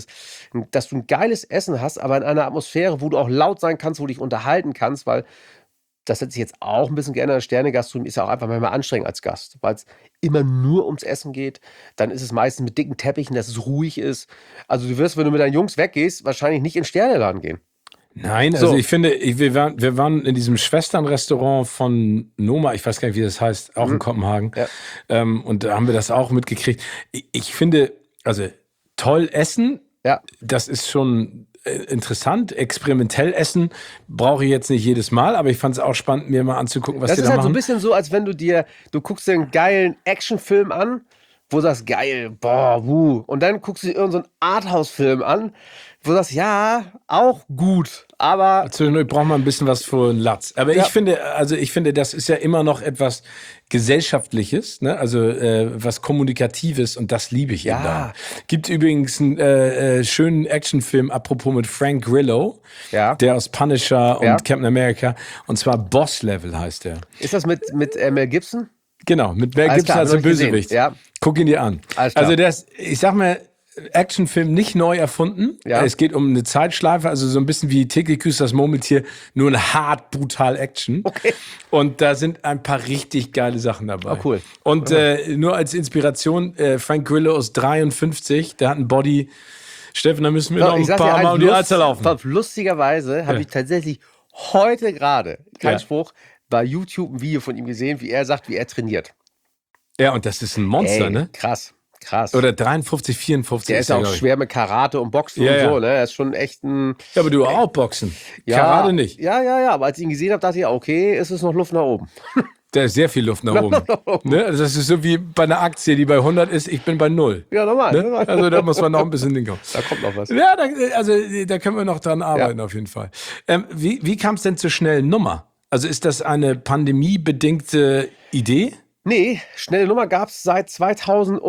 du ein geiles Essen hast, aber in einer Atmosphäre, wo du auch laut sein kannst, wo du dich unterhalten kannst, weil das hat sich jetzt auch ein bisschen geändert. Sternegastronomie ist ja auch einfach manchmal anstrengend als Gast, weil es immer nur ums Essen geht. Dann ist es meistens mit dicken Teppichen, dass es ruhig ist. Also du wirst, wenn du mit deinen Jungs weggehst, wahrscheinlich nicht in Sterneladen gehen. Nein, also ich finde, wir waren in diesem Schwesternrestaurant von Noma, ich weiß gar nicht, wie das heißt, auch in Kopenhagen. Ja. Und da haben wir das auch mitgekriegt. Ich finde, also toll essen, das ist schon interessant. Experimentell essen brauche ich jetzt nicht jedes Mal, aber ich fand es auch spannend, mir mal anzugucken, was die da machen. Das ist halt so ein bisschen so, als wenn du guckst dir einen geilen Actionfilm an, wo du sagst, geil, boah, wuh. Und dann guckst du dir irgendeinen so Arthouse-Film an, wo du sagst, ja, auch gut, aber... Zwischendurch braucht man ein bisschen was für einen Latz. Aber ich finde, das ist ja immer noch etwas Gesellschaftliches, ne? Also was Kommunikatives und das liebe ich eben da. Gibt übrigens einen schönen Actionfilm, apropos mit Frank Grillo, der aus Punisher und Captain America, und zwar Boss Level heißt der. Ist das mit Mel Gibson? Genau, mit Mel Gibson als Bösewicht. Ja. Guck ihn dir an. Also ich sag mal, Actionfilm nicht neu erfunden. Ja. Es geht um eine Zeitschleife, also so ein bisschen wie täglich grüßt das Murmeltier, nur ein hart brutal Action. Okay. Und da sind ein paar richtig geile Sachen dabei. Oh, cool. Und nur als Inspiration, Frank Grillo ist 53, der hat einen Body. Steffen, da müssen wir noch ein paar Mal um die Alster laufen. Lustigerweise habe ich tatsächlich heute gerade, kein Spruch, bei YouTube ein Video von ihm gesehen, wie er sagt, wie er trainiert. Ja, und das ist ein Monster, ne? Krass. Oder 53, 54. Der ist auch schwer mit Karate und Boxen und so, ne? Er ist schon echt ein... Ja, aber du auch Boxen. Karate nicht. Ja, aber als ich ihn gesehen habe, dachte ich, okay, ist es noch Luft nach oben. Da ist sehr viel Luft nach oben. Ne? Also das ist so wie bei einer Aktie, die bei 100 ist, ich bin bei 0. Ja, normal. Ne? Also da muss man noch ein bisschen hinkommen. Da kommt noch was. Ja, da können wir noch dran arbeiten auf jeden Fall. Wie kam es denn zur schnellen Nummer? Also ist das eine pandemiebedingte Idee? Nee, schnelle Nummer gab es seit 2008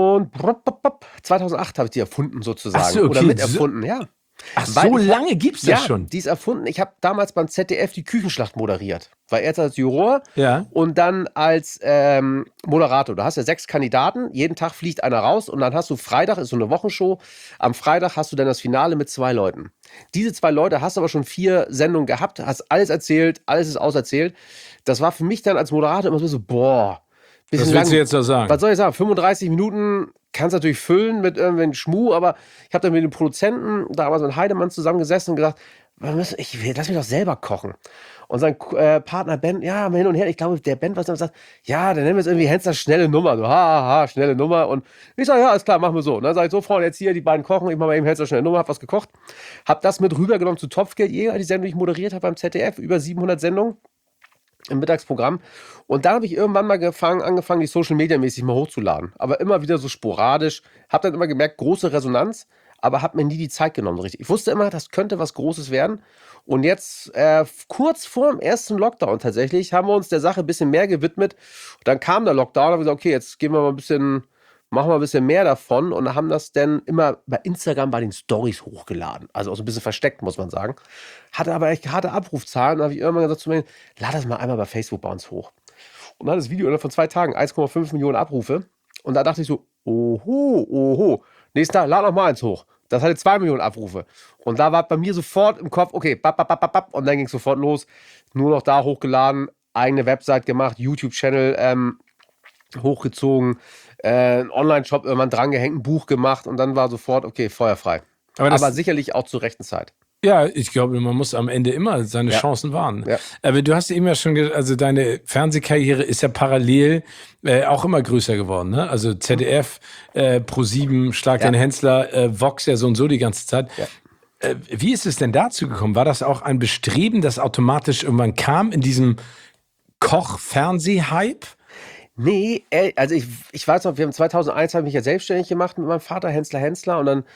habe ich die erfunden sozusagen. Ach so, okay. Oder miterfunden, ja. Ach, so lange gibt's das schon? Die ist erfunden. Ich habe damals beim ZDF die Küchenschlacht moderiert. War erst als Juror und dann als Moderator. Da hast du 6 Kandidaten, jeden Tag fliegt einer raus und dann hast du Freitag, ist so eine Wochenshow, am Freitag hast du dann das Finale mit 2 Leuten. Diese 2 Leute hast du aber schon 4 Sendungen gehabt, hast alles erzählt, alles ist auserzählt. Das war für mich dann als Moderator immer so, boah, was willst du jetzt noch sagen? Was soll ich sagen? 35 Minuten kannst du natürlich füllen mit irgendwelchen Schmuh, aber ich habe dann mit dem Produzenten, damals mit Heidemann zusammengesessen und gesagt, lass mich doch selber kochen. Und sein Partner Ben, ja, hin und her, ich glaube, der Ben was dann sagt, ja, dann nennen wir es irgendwie Hensler schnelle Nummer. So, schnelle Nummer. Und ich sage, ja, alles klar, machen wir so. Und dann sage ich so, Freunde, jetzt hier, die beiden kochen, ich mache mal eben Hensler schnelle Nummer, hab was gekocht. Hab das mit rübergenommen zu Topfgeldjäger, die Sendung, die ich moderiert habe beim ZDF, über 700 Sendungen im Mittagsprogramm. Und dann habe ich irgendwann mal angefangen, die Social Media mäßig mal hochzuladen. Aber immer wieder so sporadisch. Habe dann immer gemerkt, große Resonanz, aber habe mir nie die Zeit genommen. So richtig. Ich wusste immer, das könnte was Großes werden. Und jetzt, kurz vor dem ersten Lockdown tatsächlich, haben wir uns der Sache ein bisschen mehr gewidmet. Und dann kam der Lockdown und haben gesagt, okay, jetzt machen wir ein bisschen mehr davon und haben das dann immer bei Instagram bei den Stories hochgeladen. Also auch so ein bisschen versteckt, muss man sagen. Hatte aber echt harte Abrufzahlen. Da habe ich irgendwann gesagt zu mir, lad das mal einmal bei Facebook bei uns hoch. Und dann hat das Video innerhalb von 2 Tagen 1,5 Millionen Abrufe. Und da dachte ich so, oho. Nächster Tag, lad noch mal eins hoch. Das hatte 2 Millionen Abrufe. Und da war bei mir sofort im Kopf, okay, und dann ging es sofort los. Nur noch da hochgeladen, eigene Website gemacht, YouTube-Channel hochgezogen, einen Online-Shop irgendwann drangehängt, ein Buch gemacht und dann war sofort, okay, feuerfrei. Aber sicherlich auch zur rechten Zeit. Ja, ich glaube, man muss am Ende immer seine Ja. Chancen wahren. Ja. Aber du hast eben ja schon gesagt, also deine Fernsehkarriere ist ja parallel auch immer größer geworden, ne? Also ZDF, Pro7, Schlag den Hensler, Vox ja so und so die ganze Zeit. Ja. Wie ist es denn dazu gekommen? War das auch ein Bestreben, das automatisch irgendwann kam in diesem Koch-Fernseh-Hype? Nee, also ich weiß noch, 2001 habe ich mich ja selbstständig gemacht mit meinem Vater, Hensler, und dann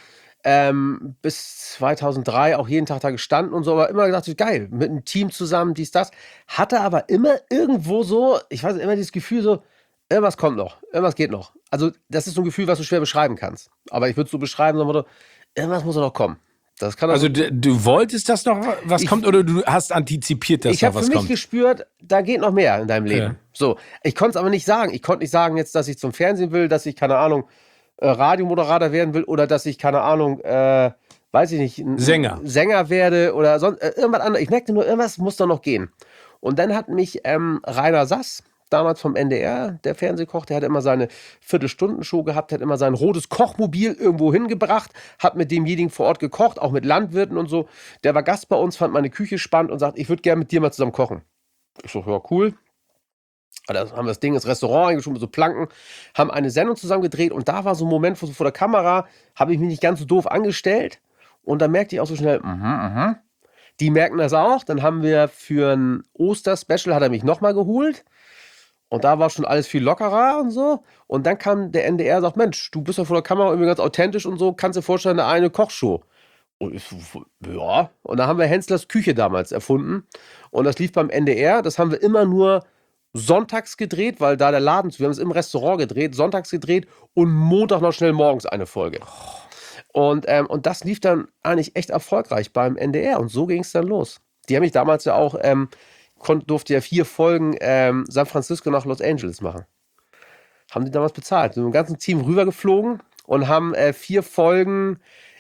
bis 2003 auch jeden Tag da gestanden und so, aber immer gedacht, geil, mit einem Team zusammen, dies, das. Hatte aber immer irgendwo so, ich weiß nicht, immer dieses Gefühl so, irgendwas kommt noch, irgendwas geht noch. Also das ist so ein Gefühl, was du schwer beschreiben kannst. Aber ich würde es so beschreiben, so, irgendwas muss noch kommen. Das kann Also du wolltest, dass noch was kommt oder du hast antizipiert, dass ich noch habe was für mich kommt? gespürt, da geht noch mehr in deinem Leben. Ja. So, ich konnte es aber nicht sagen. Ich konnte nicht sagen jetzt, dass ich zum Fernsehen will, dass ich, keine Ahnung, Radiomoderator werden will oder dass ich, keine Ahnung, weiß ich nicht, ein Sänger werde oder sonst irgendwas anderes. Ich merkte nur, irgendwas muss da noch gehen. Und dann hat mich Rainer Sass, damals vom NDR, der Fernsehkoch, der hat immer seine Viertelstunden-Show gehabt, hat immer sein rotes Kochmobil irgendwo hingebracht, hat mit demjenigen vor Ort gekocht, auch mit Landwirten und so. Der war Gast bei uns, fand meine Küche spannend und sagt, ich würde gerne mit dir mal zusammen kochen. Ich so, ja, cool. Da haben wir das Ding ins Restaurant eingeschoben mit so Planken, haben eine Sendung zusammen gedreht und da war so ein Moment, wo so vor der Kamera habe ich mich nicht ganz so doof angestellt und dann merkte ich auch so schnell, die merken das auch. Dann haben wir für ein Oster-Special, hat er mich nochmal geholt und da war schon alles viel lockerer und so. Und dann kam der NDR und sagt, Mensch, du bist ja vor der Kamera irgendwie ganz authentisch und so, kannst dir vorstellen, eine Kochshow. Und ich so, ja. Und da haben wir Henslers Küche damals erfunden und das lief beim NDR. Das haben wir immer nur sonntags gedreht, weil da der Laden zu, wir haben es im Restaurant gedreht, sonntags gedreht und Montag noch schnell morgens eine Folge. Und das lief dann eigentlich echt erfolgreich beim NDR und so ging es dann los. Die haben mich damals ja auch, durfte ja 4 Folgen San Francisco nach Los Angeles machen. Haben die damals bezahlt. Sind mit dem ganzen Team rübergeflogen und haben 4 Folgen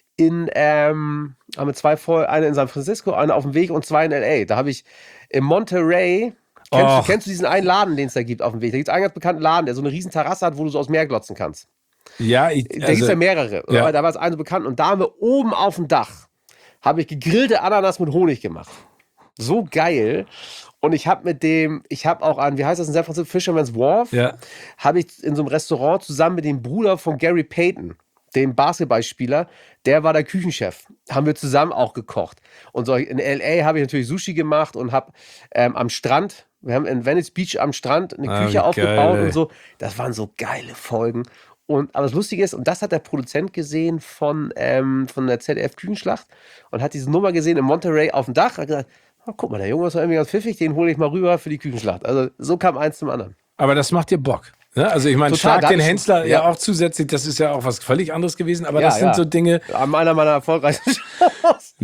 haben wir 2 Folgen, eine in San Francisco, eine auf dem Weg und 2 in L.A. Da habe ich in Monterey. Kennst du diesen einen Laden, den es da gibt auf dem Weg? Da gibt es einen ganz bekannten Laden, der so eine riesen Terrasse hat, wo du so aus Meer glotzen kannst. Ja, Da gibt es ja mehrere. Ja. Aber da war es eine so bekannt. Und da haben wir oben auf dem Dach, habe ich gegrillte Ananas mit Honig gemacht. So geil. Und ich habe auch an, wie heißt das in San Francisco, Fisherman's Wharf, habe ich in so einem Restaurant zusammen mit dem Bruder von Gary Payton, dem Basketballspieler, der war der Küchenchef. Haben wir zusammen auch gekocht. Und so in L.A. habe ich natürlich Sushi gemacht und habe am Strand, wir haben in Venice Beach am Strand eine Küche aufgebaut und so. Das waren so geile Folgen. Aber das Lustige ist, und das hat der Produzent gesehen von der ZDF-Küchenschlacht und hat diese Nummer gesehen in Monterey auf dem Dach. Hat gesagt, oh, guck mal, der Junge ist doch irgendwie ganz pfiffig, den hole ich mal rüber für die Küchenschlacht. Also so kam eins zum anderen. Aber das macht dir Bock. Ne? Also ich meine, Schlag den Hensler ja auch zusätzlich, das ist ja auch was völlig anderes gewesen, aber das sind so Dinge. Einer meiner erfolgreichsten Shows.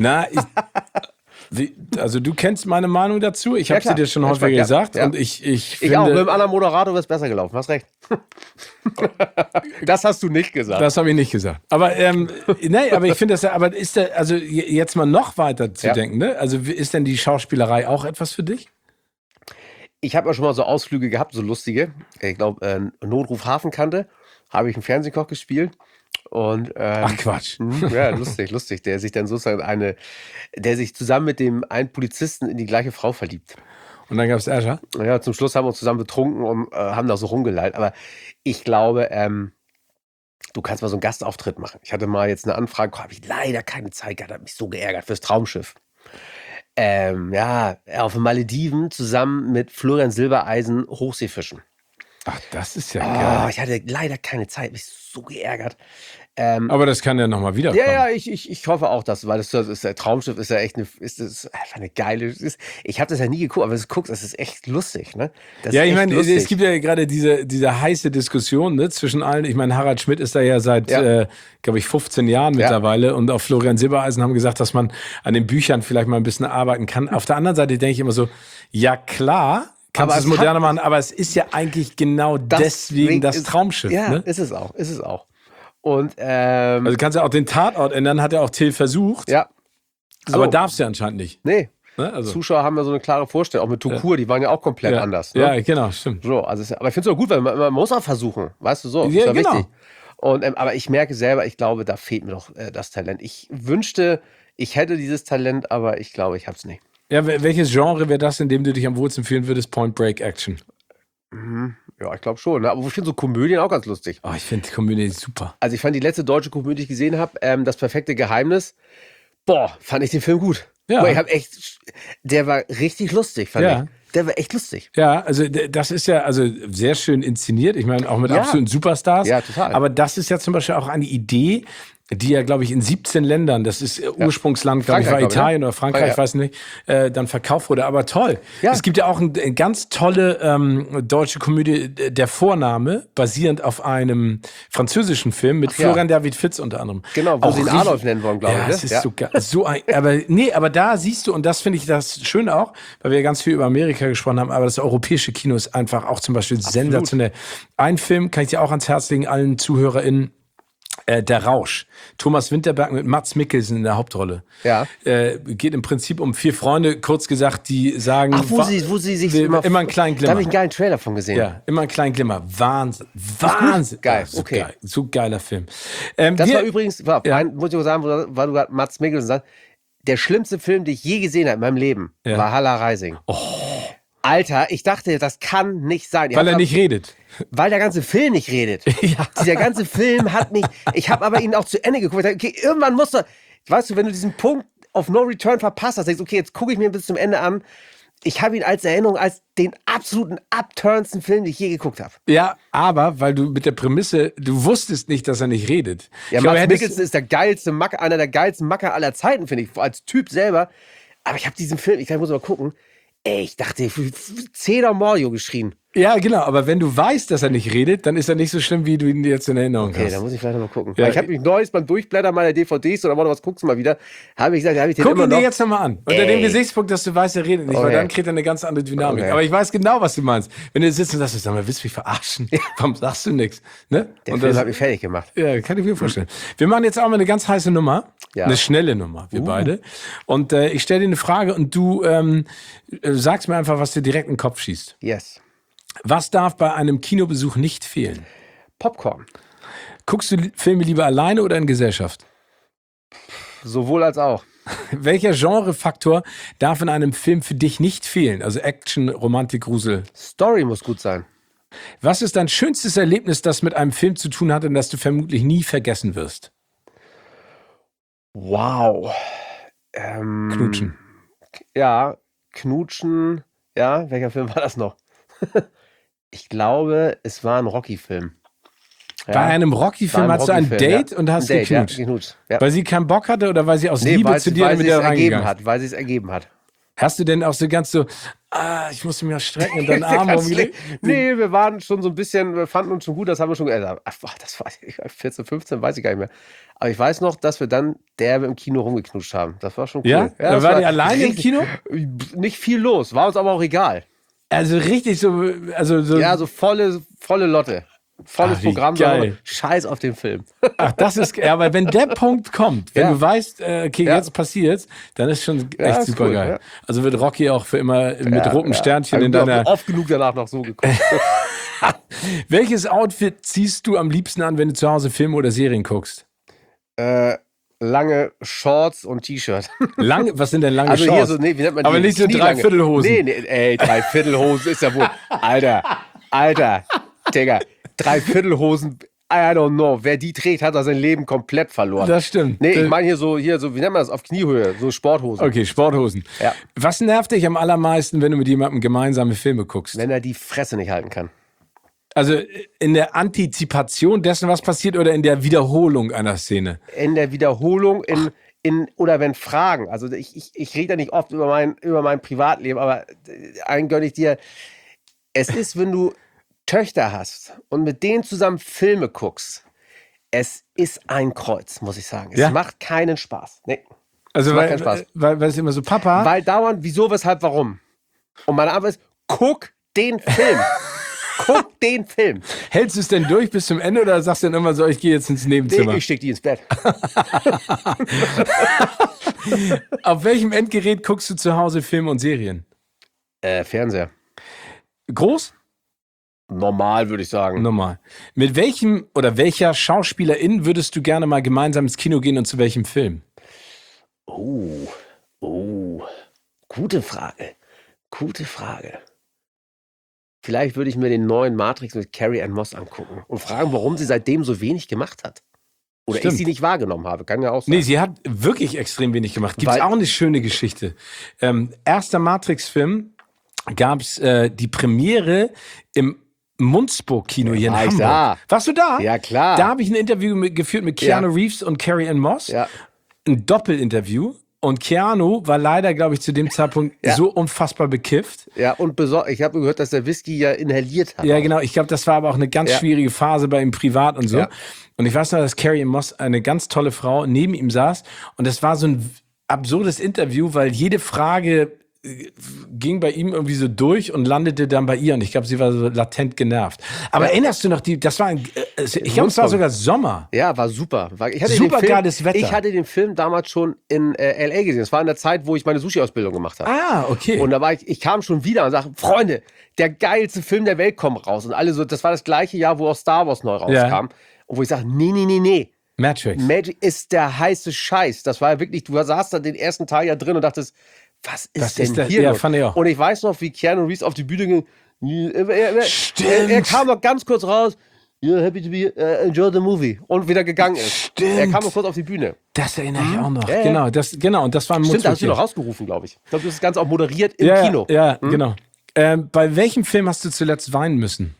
Also du kennst meine Meinung dazu. Ich habe sie dir schon häufiger gesagt. Und ich finde, auch, mit einem anderen Moderator wäre es besser gelaufen. Hast recht. Das hast du nicht gesagt. Das habe ich nicht gesagt. Aber aber ich finde das ja, aber ist der, also jetzt mal noch weiter zu denken, ne? Also ist denn die Schauspielerei auch etwas für dich? Ich habe ja schon mal so Ausflüge gehabt, so lustige. Ich glaube, Notruf Hafenkante habe ich einen Fernsehkoch gespielt. Und, ach Quatsch. Ja, lustig. Der sich dann sozusagen der sich zusammen mit dem einen Polizisten in die gleiche Frau verliebt. Und dann gab es Ärger? Ja, zum Schluss haben wir uns zusammen betrunken und haben da so rumgeleitet. Aber ich glaube, du kannst mal so einen Gastauftritt machen. Ich hatte mal jetzt eine Anfrage, habe ich leider keine Zeit gehabt, hat mich so geärgert fürs Traumschiff. Auf den Malediven zusammen mit Florian Silbereisen Hochseefischen. Ach, das ist ja geil. Ich hatte leider keine Zeit, mich so geärgert. Aber das kann ja nochmal wiederkommen. Ja, ich hoffe auch, weil das ist der Traumschiff ist ja echt einfach eine geile. Ich habe das ja nie geguckt, aber wenn du guckst, das ist echt lustig, ne? Ich meine, es gibt ja gerade diese heiße Diskussion, ne, zwischen allen. Ich meine, Harald Schmidt ist da ja seit, glaube ich, 15 Jahren mittlerweile und auch Florian Silbereisen haben gesagt, dass man an den Büchern vielleicht mal ein bisschen arbeiten kann. Auf der anderen Seite denke ich immer so, ja klar, kannst du es moderner machen, aber es ist ja eigentlich genau deswegen das Traumschiff. Ja, ne? Ist es auch. Und, also kannst du auch den Tatort ändern, hat ja auch Till versucht. Ja. So. Aber darfst du anscheinend nicht. Nee. Ne? Also. Zuschauer haben ja so eine klare Vorstellung, auch mit Tukur, die waren ja auch komplett anders. Ne? Ja, genau, stimmt. So, also aber ich finde es auch gut, weil man muss auch versuchen, weißt du, so. Ja, ist ja genau. wichtig. Und, aber ich merke selber, ich glaube, da fehlt mir doch das Talent. Ich wünschte, Ich hätte dieses Talent, aber ich glaube, ich habe es nicht. Ja, welches Genre wäre das, in dem du dich am wohlsten fühlen würdest? Point Break Action. Ja, ich glaube schon. Ne? Aber ich finde so Komödien auch ganz lustig. Oh, ich finde die Komödie super. Also ich fand die letzte deutsche Komödie, die ich gesehen habe, Das perfekte Geheimnis. Boah, fand ich den Film gut. Ja. Boah, der war richtig lustig, fand Ja. ich. Der war echt lustig. Ja, also das ist ja also sehr schön inszeniert. Ich meine, auch mit absoluten Superstars. Ja, total. Aber das ist ja zum Beispiel auch eine Idee, die ja, glaube ich, in 17 Ländern, das ist Ursprungsland, glaube ich, war Frankreich, Italien oder Frankreich, ich weiß nicht, dann verkauft wurde. Aber toll. Ja. Es gibt ja auch eine ganz tolle deutsche Komödie, Der Vorname, basierend auf einem französischen Film mit Florian David Fitz unter anderem. Genau, wo Auch sie ihn richtig- Adolf nennen wollen, glaube Ja, ich. es Ne? ist aber da siehst du, und das finde ich das schön auch, weil wir ganz viel über Amerika gesprochen haben, aber das europäische Kino ist einfach auch zum Beispiel sensationell. Ein Film kann ich dir auch ans Herz legen, allen ZuhörerInnen, Der Rausch. Thomas Winterberg mit Mads Mikkelsen in der Hauptrolle. Ja. Geht im Prinzip um 4 Freunde, kurz gesagt, die sagen... Ach, wo sie sich immer einen kleinen Da Glimmer. habe ich einen geilen Trailer von gesehen. Ja, immer einen kleinen Glimmer. Wahnsinn. Wahnsinn. Geil, So okay. geil. So geiler Film. Das war übrigens, Ja. muss ich auch sagen, weil du gerade Mads Mikkelsen sagst, der schlimmste Film, den ich je gesehen habe in meinem Leben, Ja. war Halla Rising. Alter, ich dachte, das kann nicht sein. Weil er nicht redet. Weil der ganze Film nicht redet. Ja. Dieser ganze Film hat mich. Ich habe aber ihn auch zu Ende geguckt. Ich dachte, okay, irgendwann musst du. Weißt du, wenn du diesen Punkt auf No Return verpasst hast, denkst du, okay, jetzt gucke ich mir bis zum Ende an. Ich habe ihn als Erinnerung als den absoluten abturnsten Film, den ich je geguckt habe. Ja, aber weil du mit der Prämisse, du wusstest nicht, dass er nicht redet. Ja, Ich glaube, Mads hättest- Mikkelsen ist der geilste Macker, einer der geilsten Macker aller Zeiten, finde ich, als Typ selber. Aber ich habe diesen Film, ich muss mal gucken. Ey, ich dachte, Cedar Morio geschrien. Ja, genau, aber wenn du weißt, dass er nicht redet, dann ist er nicht so schlimm, wie du ihn jetzt in Erinnerung Okay, hast. da muss ich vielleicht noch mal gucken. Ja, Weil ich habe mich neues beim Durchblättern meiner DVDs oder was guckst du mal wieder, habe ich gesagt, habe ich den Guck immer ihn dir noch. jetzt nochmal an. Unter dem Gesichtspunkt, dass du weißt, er redet nicht, weil Okay. dann kriegt er eine ganz andere Dynamik. Okay. Aber ich weiß genau, was du meinst. Wenn du sitzt und sagst, sag mal, willst du mich verarschen? Warum sagst du nichts? Ne? Der Und Film das- hat mich fertig gemacht. Ja, kann ich mir vorstellen. Wir machen jetzt auch mal eine ganz heiße Nummer. Ja. Eine schnelle Nummer, wir beide. Und ich stelle dir eine Frage und du sagst mir einfach, was dir direkt in den Kopf schießt. Yes. Was darf bei einem Kinobesuch nicht fehlen? Popcorn. Guckst du Filme lieber alleine oder in Gesellschaft? Sowohl als auch. Welcher Genrefaktor darf in einem Film für dich nicht fehlen? Also Action, Romantik, Grusel. Story muss gut sein. Was ist dein schönstes Erlebnis, das mit einem Film zu tun hat und das du vermutlich nie vergessen wirst? Wow. Knutschen. Ja, Knutschen. Ja, welcher Film war das noch? Ich glaube, es war ein Rocky-Film. Ja, Bei einem Rocky-Film war hast du ein Rocky-Film, Date ja. und hast Ein Date, geknutscht. Ja, geknutscht. Ja. Weil sie keinen Bock hatte oder weil sie aus Liebe weil zu dir weil mit sie es dir ergeben reingegangen ist? hat. Weil sie es ergeben hat. Hast du denn auch so ganz so, ich muss mich ja strecken und dann Arm umgelegt? Nee, wir waren schon so ein bisschen, wir fanden uns schon gut, das haben wir schon, das war 14, 15, weiß ich gar nicht mehr. Aber ich weiß noch, dass wir dann derbe im Kino rumgeknutscht haben. Das war schon cool. Ja? Da das war die alleine im Kino? Nicht viel los, war uns aber auch egal. Also richtig so, also so. Ja, so volle Lotte. Volles Wie Programm, geil. sondern Scheiß auf den Film. Ach, das ist, ja, aber wenn der Punkt kommt, wenn Ja. du weißt, okay, Ja. jetzt passiert's, dann ist schon Ja, echt ist super cool, geil. ja. Also wird Rocky auch für immer mit rotem Sternchen Hab in ich auch deiner. oft genug danach noch so geguckt. Welches Outfit ziehst du am liebsten an, wenn du zu Hause Filme oder Serien guckst? Lange Shorts und T-Shirt. Was sind denn lange Also hier Shorts? so, nee, wie nennt man Aber die? nicht so Knielange. Dreiviertelhosen. Nee, ey, Dreiviertelhosen ist ja wohl. Alter, Digga, Dreiviertelhosen, I don't know. Wer die trägt, hat sein Leben komplett verloren. Das stimmt. Nee, ich meine hier so, wie nennt man das, auf Kniehöhe, so Sporthosen. Okay, Sporthosen. Ja. Was nervt dich am allermeisten, wenn du mit jemandem gemeinsame Filme guckst? Wenn er die Fresse nicht halten kann. Also in der Antizipation dessen, was passiert, oder in der Wiederholung einer Szene? In der Wiederholung, oder wenn Fragen, also ich rede ja nicht oft über mein Privatleben, aber einen gönne ich dir. Es ist, wenn du Töchter hast und mit denen zusammen Filme guckst, es ist ein Kreuz, muss ich sagen. Es Ja? macht keinen Spaß. Nee. Also macht weil, keinen Spaß. weil es immer so, Papa, Weil dauernd, wieso, weshalb, warum? Und meine Antwort ist, guck den Film. Guck den Film. hältst du es denn durch bis zum Ende oder sagst du dann immer so, ich gehe jetzt ins Nebenzimmer? Nee, ich steck die ins Bett. Auf welchem Endgerät guckst du zu Hause Filme und Serien? Fernseher. Groß? Normal, würde ich sagen. Normal. Mit welchem oder welcher Schauspielerin würdest du gerne mal gemeinsam ins Kino gehen und zu welchem Film? Oh, oh, gute Frage. Gute Frage. Vielleicht würde ich mir den neuen Matrix mit Carrie-Anne Moss angucken und fragen, warum sie seitdem so wenig gemacht hat. Oder ich Stimmt. sie nicht wahrgenommen habe. Kann ja auch sein. Nee, sie hat wirklich extrem wenig gemacht. Gibt's Weil- auch eine schöne Geschichte. Erster Matrix-Film gab's die Premiere im Munzburg-Kino hier in war ich Hamburg. da. Warst du da? Ja, klar. Da habe ich ein Interview geführt mit Keanu Reeves und Carrie-Anne Moss. Ja. Ein Doppelinterview. Und Keanu war leider, glaube ich, zu dem Zeitpunkt Ja. so unfassbar bekifft. Ja, und ich habe gehört, dass der Whisky ja inhaliert hat. Ja, genau. Ich glaube, das war aber auch eine ganz Ja. schwierige Phase bei ihm privat und so. Ja. Und ich weiß noch, dass Carrie Moss, eine ganz tolle Frau, neben ihm saß. Und das war so ein absurdes Interview, weil jede Frage ging bei ihm irgendwie so durch und landete dann bei ihr. Und ich glaube, sie war so latent genervt. Aber erinnerst du noch, das war ich glaube, es war sogar Sommer. Ja, war super. Ich hatte Super den Film, geiles Wetter. Ich hatte den Film damals schon in L.A. gesehen. Das war in der Zeit, wo ich meine Sushi-Ausbildung gemacht habe. Ah, okay. Und da war ich kam schon wieder und sagte, Freunde, der geilste Film der Welt kommt raus. Und alle so, das war das gleiche Jahr, wo auch Star Wars neu rauskam. Ja. Und wo ich sage, nee. Matrix. Magic ist der heiße Scheiß. Das war ja wirklich, du saßt da den ersten Teil ja drin und dachtest, was ist Das denn ist der- hier ja, los? fand ich auch. Und ich weiß noch, wie Keanu Reeves auf die Bühne ging. Stimmt. Er kam noch ganz kurz raus. You're happy to be enjoy the movie. Und wieder gegangen ist. Stimmt. Er kam noch kurz auf die Bühne. Das erinnere ich auch noch. Ja, ja. Genau. Und das war ein Stimmt, da hast du Munzburg. noch rausgerufen, glaube ich. Ich glaube, du hast das Ganze auch moderiert im Ja, Kino. ja, genau. Bei welchem Film hast du zuletzt weinen müssen?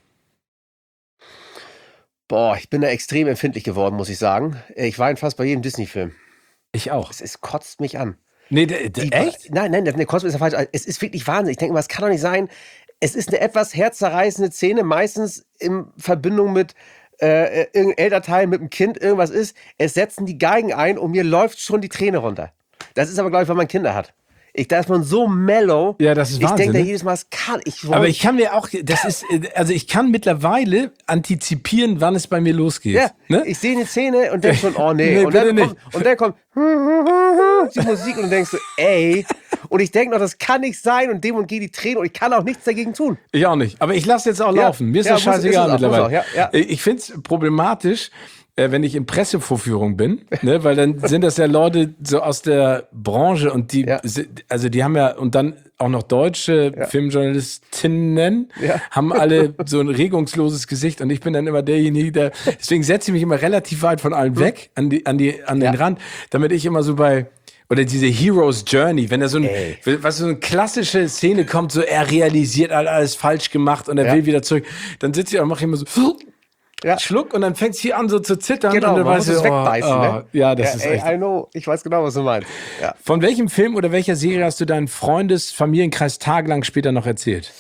Boah, ich bin da extrem empfindlich geworden, muss ich sagen. Ich weine fast bei jedem Disney-Film. Ich auch. Es kotzt mich an. Nee, echt? Nein, der kotzt mich ist ja falsch. Es ist wirklich Wahnsinn. Ich denke mal, es kann doch nicht sein. Es ist eine etwas herzzerreißende Szene, meistens in Verbindung mit irgendein Elternteil mit dem Kind, irgendwas ist. Es setzen die Geigen ein und mir läuft schon die Träne runter. Das ist aber, glaube ich, weil man Kinder hat. Da ist man so mellow. Ja, das ist Ich Wahnsinn, denke da ne? jedes Mal, es kann. Aber ich kann mir auch, ich kann mittlerweile antizipieren, wann es bei mir losgeht. Ja, Ne? ich sehe eine Szene und denke schon, oh nee. Nee, und, dann bitte kommt, und dann kommt die Musik und du denkst so, ey. Und ich denke noch, das kann nicht sein und dem und gehen die Tränen und ich kann auch nichts dagegen tun. Ich auch nicht. Aber ich lasse jetzt auch Ja. laufen. Mir ist Ja, das muss- ist scheißegal es auch, mittlerweile. muss auch, ja. Ich finde es problematisch, wenn ich in Pressevorführung bin, ne? Weil dann sind das ja Leute so aus der Branche und die, Ja. also die haben ja, und dann auch noch deutsche Filmjournalistinnen, Ja. haben alle so ein regungsloses Gesicht und ich bin dann immer derjenige, der, deswegen setze ich mich immer relativ weit von allen weg, an den Rand, damit ich immer so oder diese Hero's Journey, wenn da so eine klassische Szene kommt, so er realisiert, alles falsch gemacht und er will wieder zurück, dann sitze ich und mache immer so Schluck und dann fängt es hier an so zu zittern Genau, und dann man weißt muss es du, wegbeißen, ne? Ja, das ist echt. I know, ich weiß genau, was du meinst. Ja. Von welchem Film oder welcher Serie hast du deinen Familienkreis tagelang später noch erzählt?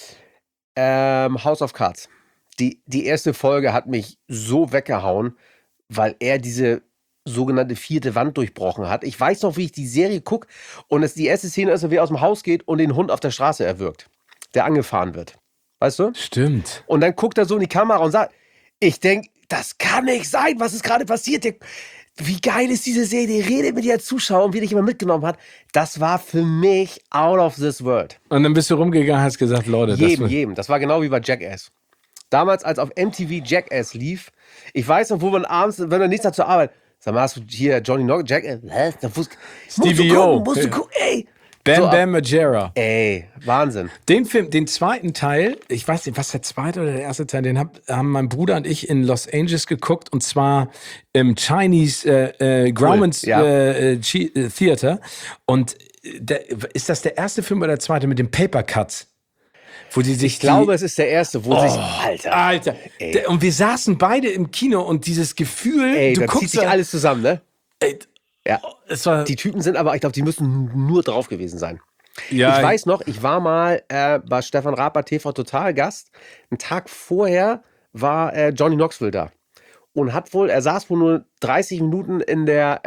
House of Cards. Die erste Folge hat mich so weggehauen, weil er diese sogenannte vierte Wand durchbrochen hat. Ich weiß noch, wie ich die Serie gucke und die erste Szene ist, wie er aus dem Haus geht und den Hund auf der Straße erwürgt, der angefahren wird. Weißt du? Stimmt. Und dann guckt er so in die Kamera und sagt, ich denke, das kann nicht sein, was ist gerade passiert. Wie geil ist diese Serie? Die redet mit dir als Zuschauer und wie dich immer mitgenommen hat. Das war für mich out of this world. Und dann bist du rumgegangen und hast gesagt, Leute, Jedem. Das war genau wie bei Jackass. Damals, als auf MTV Jackass lief, ich weiß noch, wo man abends, wenn man nichts hat zur Arbeit, sag mal, hast du hier Johnny Knoxville, Jackass? Stevie O. Musst du gucken, ey. Bam Margera. Ey, Wahnsinn. Den Film, den zweiten Teil, ich weiß nicht, was der zweite oder der erste Teil, den haben mein Bruder und ich in Los Angeles geguckt und zwar im Chinese Grauman's Theater. Und ist das der erste Film oder der zweite mit dem Paper Cuts? Wo die sich Ich glaube, es ist der erste, wo sich. Alter. Und wir saßen beide im Kino und dieses Gefühl, Ey, du da guckst zieht sich alles zusammen, ne? Ey, Ja. es war, Die Typen sind aber, ich glaube, die müssen nur drauf gewesen sein. ja, Ich weiß noch, ich war mal bei Stefan Raab bei TV Total Gast. Einen Tag vorher war Johnny Knoxville da. Und er saß wohl nur 30 Minuten in der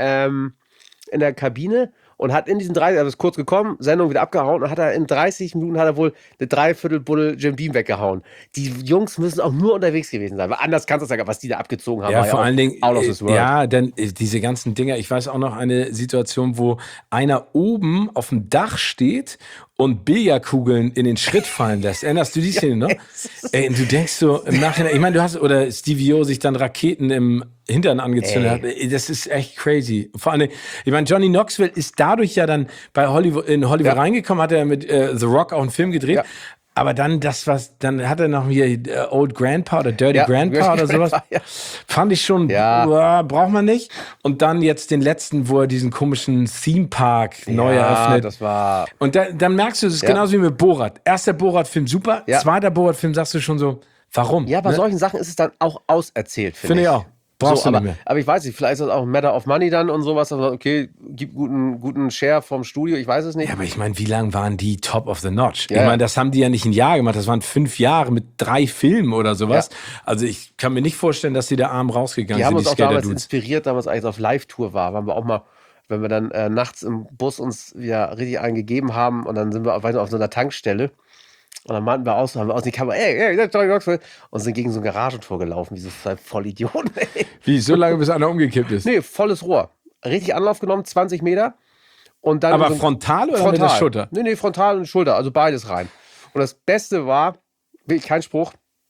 Kabine und hat in diesen 30, also ist kurz gekommen, Sendung wieder abgehauen und in 30 Minuten hat er wohl eine Dreiviertelbuddel Jim Beam weggehauen. Die Jungs müssen auch nur unterwegs gewesen sein, weil anders kannst du sagen, was die da abgezogen haben. Ja, war vor auch allen Dingen, out of this world. ja, denn diese ganzen Dinger, ich weiß auch noch eine Situation, wo einer oben auf dem Dach steht und Billardkugeln in den Schritt fallen lässt. Erinnerst du die Szene noch? Ey, und du denkst so im Nachhinein, ich meine, oder Stevie O sich dann Raketen im Hintern angezündet hat. Das ist echt crazy. Vor allem, ich meine, Johnny Knoxville ist dadurch ja dann in Hollywood reingekommen, hat er mit The Rock auch einen Film gedreht. Ja. Aber dann dann hat er noch hier Old Grandpa oder Dirty Grandpa oder sowas. Ja. Fand ich schon, braucht man nicht. Und dann jetzt den letzten, wo er diesen komischen Theme Park neu eröffnet. Das war. Und dann merkst du, es ist genauso wie mit Borat. Erster Borat-Film super, zweiter Borat-Film sagst du schon so, warum? Ja, bei solchen Sachen ist es dann auch auserzählt, finde ich. Auch. Brauchst du nicht mehr. Aber ich weiß nicht, vielleicht ist das auch ein Matter of Money dann und sowas. Also okay, gib guten Share vom Studio, ich weiß es nicht. Ja, aber ich meine, wie lange waren die top of the notch? Ja. Ich meine, das haben die ja nicht ein Jahr gemacht, das waren 5 Jahre mit 3 Filmen oder sowas. Ja. Also ich kann mir nicht vorstellen, dass die da arm rausgegangen sind. Die haben uns auch damals inspiriert, damals als auf Live-Tour waren wir auch mal, wenn wir dann nachts im Bus uns wieder richtig eingegeben haben und dann sind wir auf so einer Tankstelle. Und dann meinten wir haben wir aus die Kamera, ey, das ist Johnny Knoxville. Und sind gegen so ein Garagentor gelaufen, wie so Vollidioten. Wie, so lange, bis einer umgekippt ist? Nee, volles Rohr. Richtig Anlauf genommen, 20 Meter. Und dann aber so frontal oder mit der Schulter? Nee, frontal und Schulter, also beides rein. Und das Beste war, wirklich kein Spruch,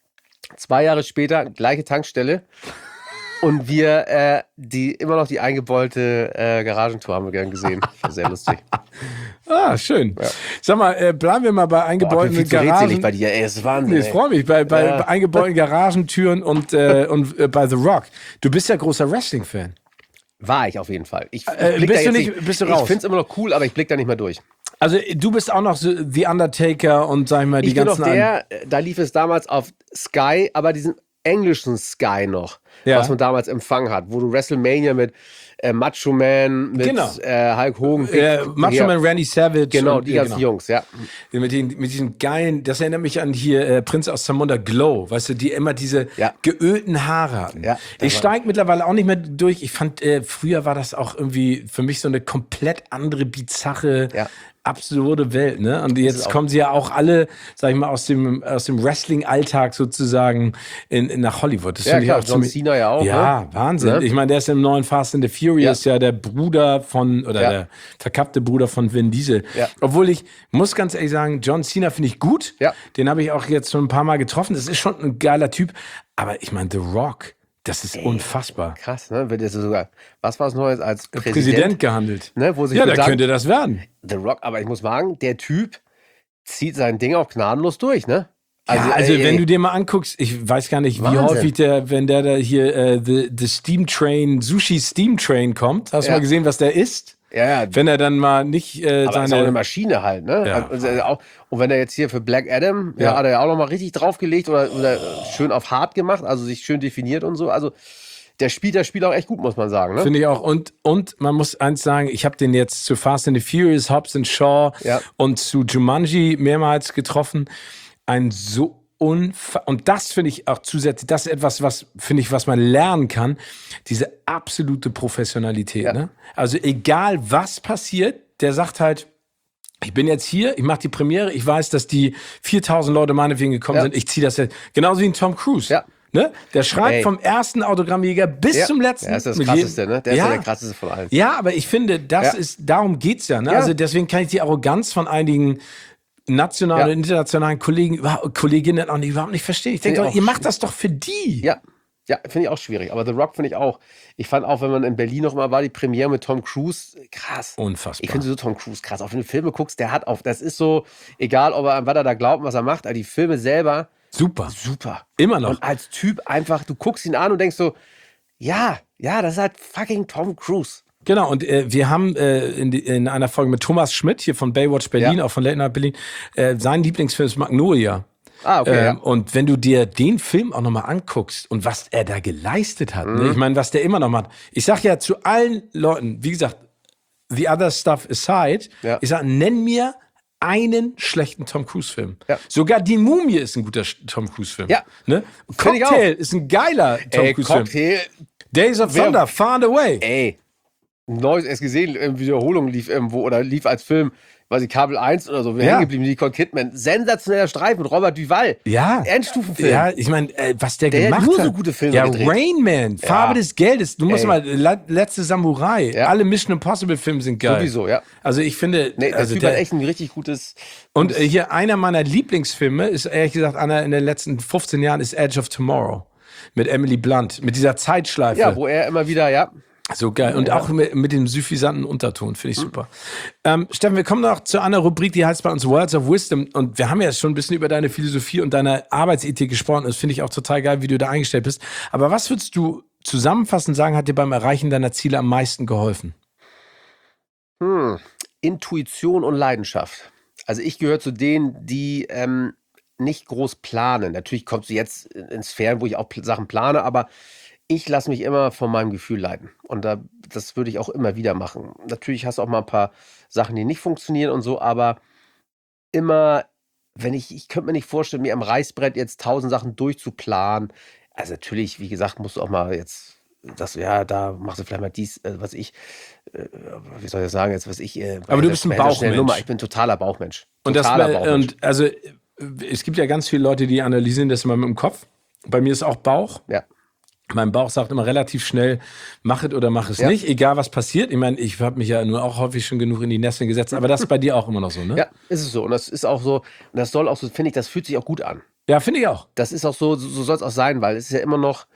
2 Jahre später, gleiche Tankstelle. Und wir immer noch die eingebeulte Garagentor haben wir gern gesehen. War sehr lustig. Schön. Ja. Sag mal, bleiben wir mal bei eingebeulten Garagen. Bei dir, ey, das ist Wahnsinn. Nee, ich freue mich. Bei eingebeulten Garagentüren und bei The Rock. Du bist ja großer Wrestling-Fan. War ich auf jeden Fall. Bist du raus? Ich finde es immer noch cool, aber ich blicke da nicht mehr durch. Also du bist auch noch so The Undertaker und sag ich mal die ganzen... Da lief es damals auf Sky, aber diesen englischen Sky noch, was man damals empfangen hat, wo du WrestleMania mit Macho Man, mit Hulk Hogan, Macho Man, Randy Savage. Genau, die ganzen Jungs, ja. Mit diesen geilen, das erinnert mich an hier Prinz aus Zamunda, Glow, weißt du, die immer diese geölten Haare hatten. Ja, ich steige mittlerweile auch nicht mehr durch. Ich fand, früher war das auch irgendwie für mich so eine komplett andere, bizarre, absurde Welt, ne? Und jetzt kommen sie ja auch alle, sag ich mal, aus dem Wrestling-Alltag sozusagen nach Hollywood. Das finde ich auch John Cena ja auch. Ja, ne? Wahnsinn. Ne? Ich meine, der ist im neuen Fast and the Furious der Bruder von, oder der verkappte Bruder von Vin Diesel. Ja. Obwohl ich muss ganz ehrlich sagen, John Cena finde ich gut. Ja. Den habe ich auch jetzt schon ein paar Mal getroffen. Das ist schon ein geiler Typ. Aber ich meine, The Rock, das ist unfassbar. Krass, ne? Wird jetzt sogar, was war es Neues als Präsident gehandelt. Ne? Wo sich da könnte das werden. The Rock, aber ich muss sagen, der Typ zieht sein Ding auch gnadenlos durch, ne? Also wenn du dir mal anguckst, ich weiß gar nicht, wie häufig wenn der da hier the Steam Train, Sushi Steam Train kommt. Hast du mal gesehen, was der isst? Ja. Wenn er dann mal nicht aber ist auch eine Maschine halt, ne? Ja. Also und wenn er jetzt hier für Black Adam, hat er ja auch noch mal richtig draufgelegt oder schön auf hart gemacht, also sich schön definiert und so. Also der spielt das Spiel auch echt gut, muss man sagen. Ne? Finde ich auch. Und man muss eins sagen, ich habe den jetzt zu Fast and the Furious, Hobbs and Shaw und zu Jumanji mehrmals getroffen. Und das finde ich auch zusätzlich, das ist etwas, was man lernen kann, diese absolute Professionalität. Ne? Also egal was passiert, der sagt halt, ich bin jetzt hier, ich mache die Premiere, ich weiß, dass die 4000 Leute meinetwegen gekommen sind, ich ziehe das jetzt, genauso wie ein Tom Cruise. Ja. Ne? Der schreibt vom ersten Autogrammjäger bis zum letzten. Der ist das Krasseste, ne? Der ist der Krasseste von allen. Ja, aber ich finde, darum geht's ja. Ne? Also deswegen kann ich die Arroganz von einigen nationalen und internationalen Kolleginnen auch überhaupt nicht verstehen. Ich denke doch, ihr macht das doch für die. Ja, finde ich auch schwierig. Aber The Rock finde ich auch. Ich fand auch, wenn man in Berlin noch mal war, die Premiere mit Tom Cruise, krass. Unfassbar. Ich finde so Tom Cruise krass. Auch wenn du Filme guckst, das ist so, egal ob er an was er da glaubt, was er macht, aber die Filme selber, super. Immer noch. Und als Typ einfach, du guckst ihn an und denkst so, ja, das ist halt fucking Tom Cruise. Genau, und wir haben in einer Folge mit Thomas Schmidt hier von Baywatch Berlin, auch von Late Night Berlin, sein Lieblingsfilm ist Magnolia. Okay. Und wenn du dir den Film auch nochmal anguckst und was er da geleistet hat, ne? Ich meine, was der immer noch macht. Ich sag ja zu allen Leuten, wie gesagt, the other stuff aside, ich sag, nenn mir einen schlechten Tom Cruise-Film. Ja. Sogar Die Mumie ist ein guter Tom Cruise-Film. Ja. Ne? Cocktail ist ein geiler Tom Cruise-Film. Cocktail. Days of Thunder, Far and Away. Neues erst gesehen, Wiederholung lief irgendwo oder lief als Film, weiß ich, Kabel 1 oder so, hängen geblieben, Nicole Kidman. Sensationeller Streifen mit Robert Duval. Ja. Endstufenfilm. Ja, ich meine, was der gemacht hat. Nur so gute Filme gedreht. Rain Man, Farbe des Geldes. Du musst mal, Letzte Samurai. Alle Mission Impossible Filme sind geil. Sowieso, ja. Also ich finde... der Typ hat echt ein richtig gutes... Und hier einer meiner Lieblingsfilme ist, ehrlich gesagt, einer in den letzten 15 Jahren ist Edge of Tomorrow. mit Emily Blunt, mit dieser Zeitschleife. Ja, wo er immer wieder, ja. So geil. Und auch mit dem suffisanten Unterton, finde ich super. Steffen, wir kommen noch zu einer Rubrik, die heißt bei uns Words of Wisdom. Und wir haben ja schon ein bisschen über deine Philosophie und deine Arbeitsethik gesprochen. Das finde ich auch total geil, wie du da eingestellt bist. Aber was würdest du zusammenfassend sagen, hat dir beim Erreichen deiner Ziele am meisten geholfen? Intuition und Leidenschaft. Also ich gehöre zu denen, die nicht groß planen. Natürlich kommst du jetzt in Sphären, wo ich auch Sachen plane, aber ich lasse mich immer von meinem Gefühl leiten. Und das würde ich auch immer wieder machen. Natürlich hast du auch mal ein paar Sachen, die nicht funktionieren und so, aber immer, ich könnte mir nicht vorstellen, mir am Reißbrett jetzt 1000 Sachen durchzuplanen. Also natürlich, wie gesagt, musst du auch mal jetzt, da machst du vielleicht mal dies, wie soll ich das sagen, jetzt, Aber du bist ein Bauchmensch. Ich bin totaler Bauchmensch. Und also es gibt ja ganz viele Leute, die analysieren das immer mit dem Kopf. Bei mir ist auch Bauch. Ja. Mein Bauch sagt immer relativ schnell, mach es oder mach es nicht, egal was passiert. Ich meine, ich habe mich ja nur auch häufig schon genug in die Nesseln gesetzt, aber das ist bei dir auch immer noch so, ne? Ja, ist es so. Und das ist auch so, und das soll auch so, finde ich, das fühlt sich auch gut an. Ja, finde ich auch. Das ist auch so soll es auch sein, weil es ist ja immer noch,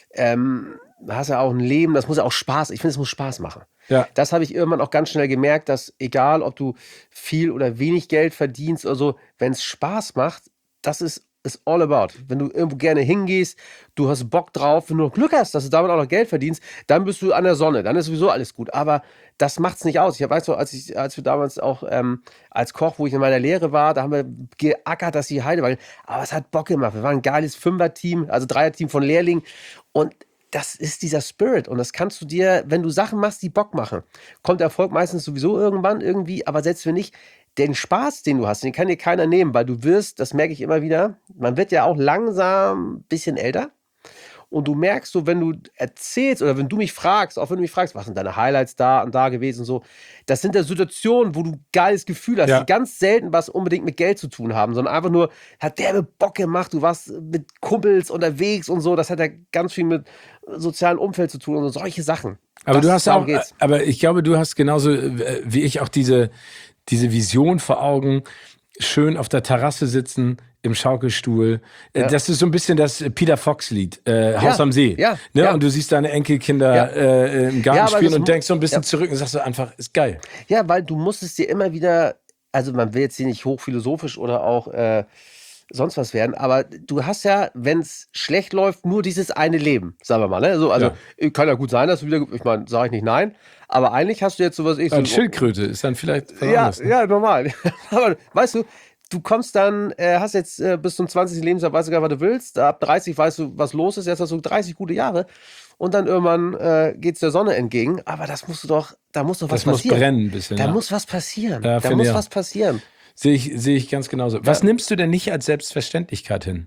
du hast ja auch ein Leben, das muss ja auch Spaß, ich finde, es muss Spaß machen. Ja. Das habe ich irgendwann auch ganz schnell gemerkt, dass egal, ob du viel oder wenig Geld verdienst oder so, wenn es Spaß macht, das ist all about. Wenn du irgendwo gerne hingehst, du hast Bock drauf, wenn du noch Glück hast, dass du damit auch noch Geld verdienst, dann bist du an der Sonne, dann ist sowieso alles gut. Aber das macht's nicht aus. Ich weiß noch, als wir damals auch als Koch, wo ich in meiner Lehre war, da haben wir geackert, dass die Heide war. Aber es hat Bock gemacht. Wir waren ein geiles Fünfer-Team, also Dreier-Team von Lehrlingen. Und das ist dieser Spirit. Und das kannst du dir, wenn du Sachen machst, die Bock machen, kommt der Erfolg meistens sowieso irgendwann irgendwie. Aber selbst wenn nicht, den Spaß, den du hast, den kann dir keiner nehmen, weil du wirst, das merke ich immer wieder, man wird ja auch langsam ein bisschen älter. Und du merkst so, wenn du erzählst oder wenn du mich fragst, auch wenn du mich fragst, was sind deine Highlights da und da gewesen und so, das sind ja Situationen, wo du ein geiles Gefühl hast, die ganz selten was unbedingt mit Geld zu tun haben, sondern einfach nur, hat derbe Bock gemacht, du warst mit Kumpels unterwegs und so, das hat ja ganz viel mit sozialem Umfeld zu tun und so, solche Sachen. Aber du hast auch, aber ich glaube, du hast genauso wie ich auch diese Vision vor Augen, schön auf der Terrasse sitzen, im Schaukelstuhl. Das ist so ein bisschen das Peter Fox-Lied, Haus am See. Ja, ne? ja. Und du siehst deine Enkelkinder im Garten spielen und denkst so ein bisschen zurück und sagst so einfach, ist geil. Ja, weil du musst es dir immer wieder, also man will jetzt hier nicht hochphilosophisch oder auch sonst was werden, aber du hast ja, wenn es schlecht läuft, nur dieses eine Leben, sagen wir mal. Ne? Also kann ja gut sein, dass du wieder, ich meine, sage ich nicht nein, aber eigentlich hast du jetzt sowas... Eine Schildkröte ist dann vielleicht was anderes, ne? Ja, normal. Aber weißt du kommst dann, hast jetzt bis zum 20. Lebensjahr, weißt du gar nicht, was du willst, ab 30 weißt du, was los ist, jetzt hast du 30 gute Jahre und dann irgendwann geht es der Sonne entgegen, aber da muss doch was passieren. Das muss brennen ein bisschen. Da muss was passieren. Ja, da muss was passieren. Sehe ich ganz genauso. Was nimmst du denn nicht als Selbstverständlichkeit hin?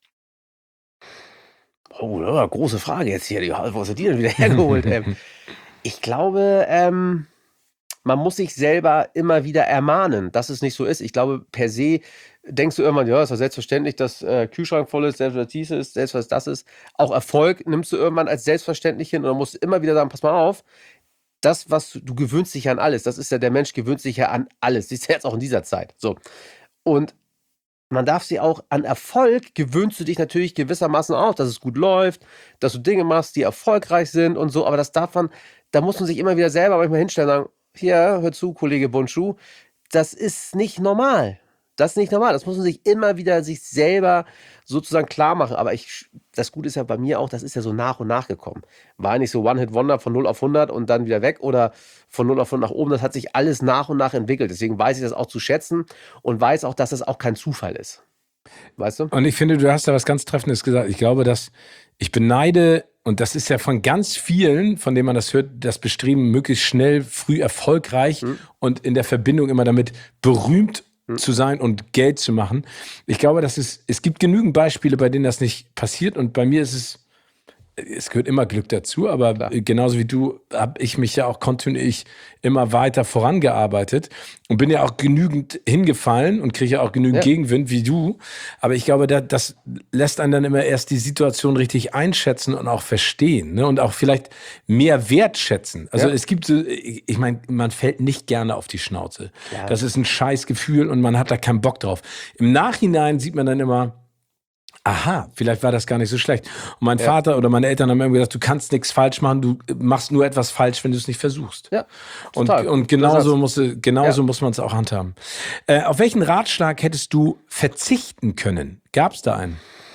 Oh, große Frage jetzt hier. Wo hast du die denn wieder hergeholt? Ich glaube, man muss sich selber immer wieder ermahnen, dass es nicht so ist. Ich glaube, per se denkst du irgendwann, ja, ist ja selbstverständlich, dass Kühlschrank voll ist, selbst was dies ist, selbst was das ist. Auch Erfolg nimmst du irgendwann als selbstverständlich hin und dann musst du immer wieder sagen, pass mal auf, das, was du gewöhnst dich an alles, das ist ja, der Mensch gewöhnt sich ja an alles. Das ist ja jetzt auch in dieser Zeit. So. Und man darf sie auch, an Erfolg gewöhnst du dich natürlich gewissermaßen auch, dass es gut läuft, dass du Dinge machst, die erfolgreich sind und so, aber da muss man sich immer wieder selber manchmal hinstellen und sagen, hier, hör zu, Kollege Bundschuh, das ist nicht normal. Das ist nicht normal. Das muss man sich immer wieder sich selber sozusagen klar machen. Aber das Gute ist ja bei mir auch, das ist ja so nach und nach gekommen. War nicht so One-Hit-Wonder von 0 auf 100 und dann wieder weg oder von 0 auf 100 nach oben. Das hat sich alles nach und nach entwickelt. Deswegen weiß ich das auch zu schätzen und weiß auch, dass das auch kein Zufall ist. Weißt du? Und ich finde, du hast da was ganz Treffendes gesagt. Ich glaube, dass ich beneide, und das ist ja von ganz vielen, von denen man das hört, das Bestreben, möglichst schnell, früh erfolgreich und in der Verbindung immer damit berühmt zu sein und Geld zu machen. Ich glaube, es gibt genügend Beispiele, bei denen das nicht passiert. Und bei mir ist es gehört immer Glück dazu, aber genauso wie du habe ich mich ja auch kontinuierlich immer weiter vorangearbeitet und bin ja auch genügend hingefallen und kriege ja auch genügend Gegenwind wie du. Aber ich glaube, das lässt einen dann immer erst die Situation richtig einschätzen und auch verstehen, ne? Und auch vielleicht mehr wertschätzen. Also es gibt so, ich meine, man fällt nicht gerne auf die Schnauze. Ja. Das ist ein scheiß Gefühl und man hat da keinen Bock drauf. Im Nachhinein sieht man dann immer, aha, vielleicht war das gar nicht so schlecht. Und mein Ja. Vater oder meine Eltern haben immer gesagt, du kannst nichts falsch machen, du machst nur etwas falsch, wenn du es nicht versuchst. Ja, Und, total. und genauso muss man es auch handhaben. Auf welchen Ratschlag hättest du verzichten können? Gab es da einen?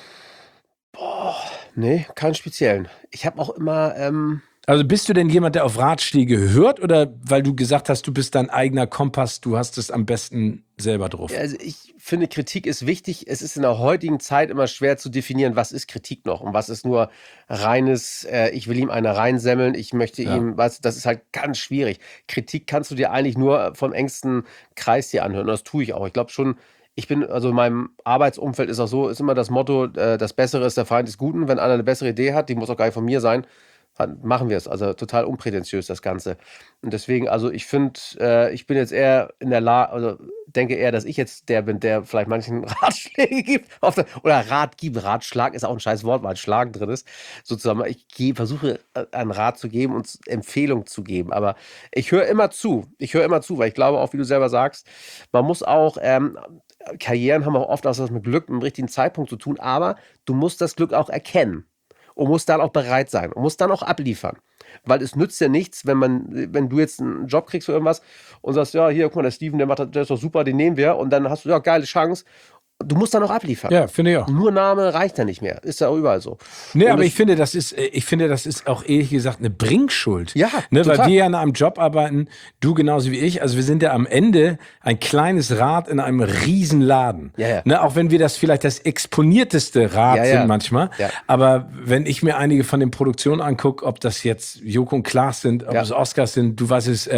Nee, keinen speziellen. Ich habe auch immer, Also bist du denn jemand, der auf Ratschläge hört oder weil du gesagt hast, du bist dein eigener Kompass, du hast es am besten selber drauf? also ich finde, Kritik ist wichtig. Es ist in der heutigen Zeit immer schwer zu definieren, was ist Kritik noch und was ist nur reines, ich will ihm eine reinsemmeln, ich möchte ihm, weißt du, das ist halt ganz schwierig. Kritik kannst du dir eigentlich nur vom engsten Kreis dir anhören. Und das tue ich auch. Ich glaube schon, also in meinem Arbeitsumfeld ist auch so, ist immer das Motto, das Bessere ist der Feind des Guten. Wenn einer eine bessere Idee hat, die muss auch gar nicht von mir sein, dann machen wir es. Also total unprätentiös das Ganze. Und deswegen, also ich finde, ich bin jetzt eher in der Lage, also denke eher, dass ich jetzt der bin, der vielleicht manchen Ratschläge gibt. Oder Rat gibt. Ratschlag ist auch ein scheiß Wort, weil Schlag drin ist. Sozusagen, versuche einen Rat zu geben und Empfehlung zu geben. Aber ich höre immer zu. Weil ich glaube auch, wie du selber sagst, man muss auch, Karrieren haben auch oft auch was mit Glück, mit dem richtigen Zeitpunkt zu tun. Aber du musst das Glück auch erkennen. Und muss dann auch bereit sein und muss dann auch abliefern. Weil es nützt ja nichts, wenn du jetzt einen Job kriegst für irgendwas und sagst, ja, hier, guck mal, der Steven, der ist doch super, den nehmen wir. Und dann hast du, ja, geile Chance. Du musst dann auch abliefern. Ja, finde ich auch. Nur Name reicht ja nicht mehr. Ist ja auch überall so. Nee, Und aber es- ich finde, das ist auch ehrlich gesagt eine Bringschuld. Ja, ne, weil total. wir ja in einem Job arbeiten, du genauso wie ich. Also wir sind ja am Ende ein kleines Rad in einem riesen Laden. Ja, ja. Ne, auch wenn wir das vielleicht das exponierteste Rad Ja, ja. sind manchmal. Ja. Aber wenn ich mir einige von den Produktionen angucke, ob das jetzt Joko und Klaas sind, ob Ja. es Oscars sind, du weißt es,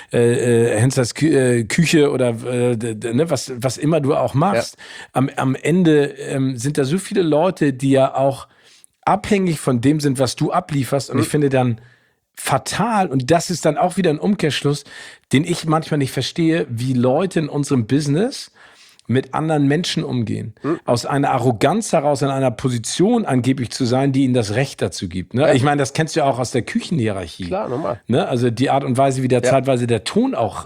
Hensers Küche oder ne, was immer du auch machst, am Ende sind da so viele Leute, die ja auch abhängig von dem sind, was du ablieferst. Und ich finde dann fatal, und das ist dann auch wieder ein Umkehrschluss, den ich manchmal nicht verstehe, wie Leute in unserem Business mit anderen Menschen umgehen. Aus einer Arroganz heraus, in einer Position angeblich zu sein, die ihnen das Recht dazu gibt. Ne? Ich meine, das kennst du ja auch aus der Küchenhierarchie. Klar, normal. Ne? Also die Art und Weise, wie da zeitweise der Ton auch,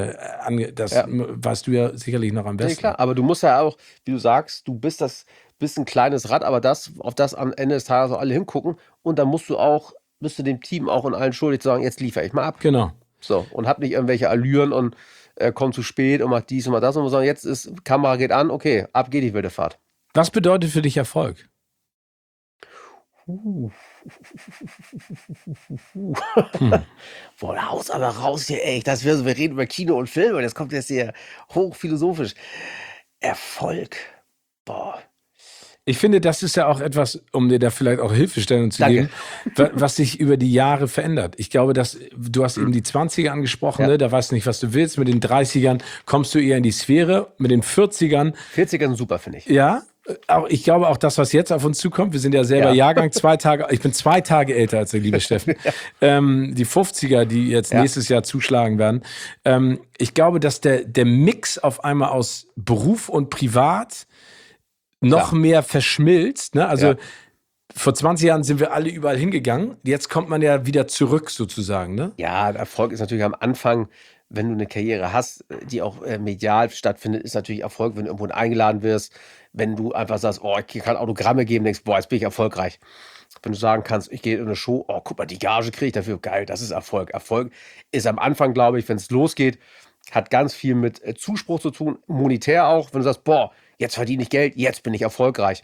weißt du ja sicherlich noch am Ja, besten. klar. Aber du musst ja auch, wie du sagst, du bist ein kleines Rad, aber auf das am Ende des Tages auch alle hingucken. Und dann bist du dem Team auch in allen schuldig zu sagen, jetzt liefere ich mal ab. Genau. So, und hab nicht irgendwelche Allüren und kommt zu spät und macht dies und macht das und muss sagen, Kamera geht an, okay, ab geht die wilde Fahrt. Was bedeutet für dich Erfolg? Boah, da haust aber raus hier, ey. Wir reden über Kino und Film und jetzt kommt jetzt hier hochphilosophisch. Erfolg. Boah. Ich finde, das ist ja auch etwas, um dir da vielleicht auch Hilfestellung zu Danke. geben, was sich über die Jahre verändert. Ich glaube, du hast eben die 20er angesprochen, Ja. ne? Da weißt du nicht, was du willst. Mit den 30ern kommst du eher in die Sphäre. Mit den 40ern, 40er sind super, finde ich. ja, ich glaube auch das, was jetzt auf uns zukommt, wir sind ja selber Ja. Jahrgang, ich bin 2 Tage älter als der liebe Steffen. Die 50er, die jetzt nächstes Jahr zuschlagen werden. Ich glaube, dass der Mix auf einmal aus Beruf und Privat noch mehr verschmilzt. Ne? Also vor 20 Jahren sind wir alle überall hingegangen. Jetzt kommt man ja wieder zurück sozusagen. Ne? Ja, Erfolg ist natürlich am Anfang, wenn du eine Karriere hast, die auch medial stattfindet, ist natürlich Erfolg, wenn du irgendwo eingeladen wirst, wenn du einfach sagst, oh, ich kann Autogramme geben, denkst, boah, jetzt bin ich erfolgreich. Wenn du sagen kannst, ich gehe in eine Show, oh, guck mal, die Gage kriege ich dafür, geil, das ist Erfolg. Erfolg ist am Anfang, glaube ich, wenn es losgeht, hat ganz viel mit Zuspruch zu tun, monetär auch, wenn du sagst, boah, jetzt verdiene ich Geld, jetzt bin ich erfolgreich.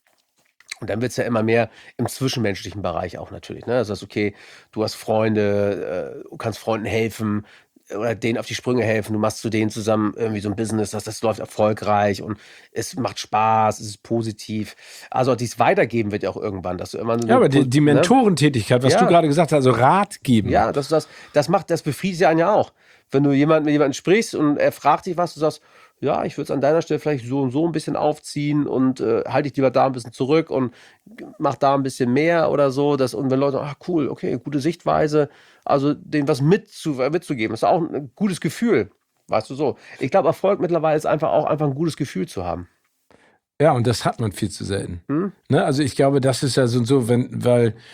Und dann wird es ja immer mehr im zwischenmenschlichen Bereich auch natürlich. Ne? Das heißt, okay, du hast Freunde, du kannst Freunden helfen oder denen auf die Sprünge helfen. Du machst zu denen zusammen irgendwie so ein Business, das läuft erfolgreich und es macht Spaß, es ist positiv. Also dieses Weitergeben wird ja auch irgendwann, dass du immer so Ja, aber die ne? Mentorentätigkeit, was Ja. du gerade gesagt hast, also Rat geben. Ja, das befriedigt ja einen ja auch. Wenn du mit jemandem sprichst und er fragt dich was, du sagst, ja, ich würde es an deiner Stelle vielleicht so und so ein bisschen aufziehen und halte dich lieber da ein bisschen zurück und mach da ein bisschen mehr oder so. Und wenn Leute sagen, ach cool, okay, gute Sichtweise, also denen was mitzugeben, ist auch ein gutes Gefühl, weißt du so. Ich glaube, Erfolg mittlerweile ist einfach ein gutes Gefühl zu haben. Ja, und das hat man viel zu selten. Ne? Also ich glaube, das ist ja so, weil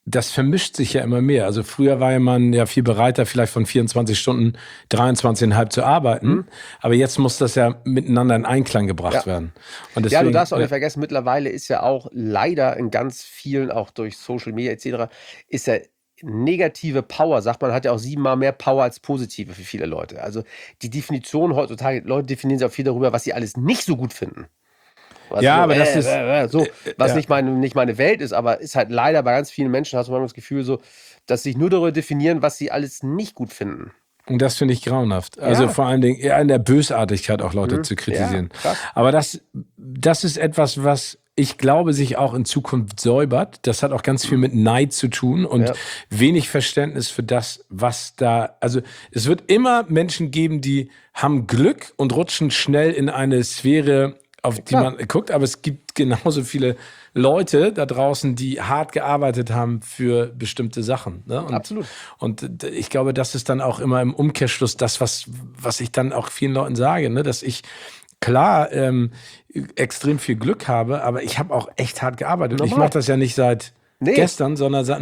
das vermischt sich ja immer mehr. Also früher war ja man ja viel bereiter, vielleicht von 24 Stunden 23,5 zu arbeiten. Aber jetzt muss das ja miteinander in Einklang gebracht werden. Und deswegen, du darfst auch nicht vergessen, mittlerweile ist ja auch leider in ganz vielen, auch durch Social Media etc., ist ja negative Power, sagt man, hat ja auch 7-mal mehr Power als positive für viele Leute. Also die Definition heutzutage, Leute definieren sich auch viel darüber, was sie alles nicht so gut finden. Also aber das ist was nicht meine Welt ist, aber ist halt leider bei ganz vielen Menschen, hast du manchmal das Gefühl so, dass sie sich nur darüber definieren, was sie alles nicht gut finden. Und das finde ich grauenhaft. Also vor allen Dingen eher in der Bösartigkeit auch Leute zu kritisieren. Ja, aber das ist etwas, was ich glaube, sich auch in Zukunft säubert. Das hat auch ganz viel mit Neid zu tun und wenig Verständnis für das, was da, also es wird immer Menschen geben, die haben Glück und rutschen schnell in eine Sphäre, auf die man guckt, aber es gibt genauso viele Leute da draußen, die hart gearbeitet haben für bestimmte Sachen. Ne? Absolut. Und ich glaube, das ist dann auch immer im Umkehrschluss das, was ich dann auch vielen Leuten sage, ne? Dass ich klar extrem viel Glück habe, aber ich habe auch echt hart gearbeitet. Und ich mache das ja nicht seit gestern, sondern seit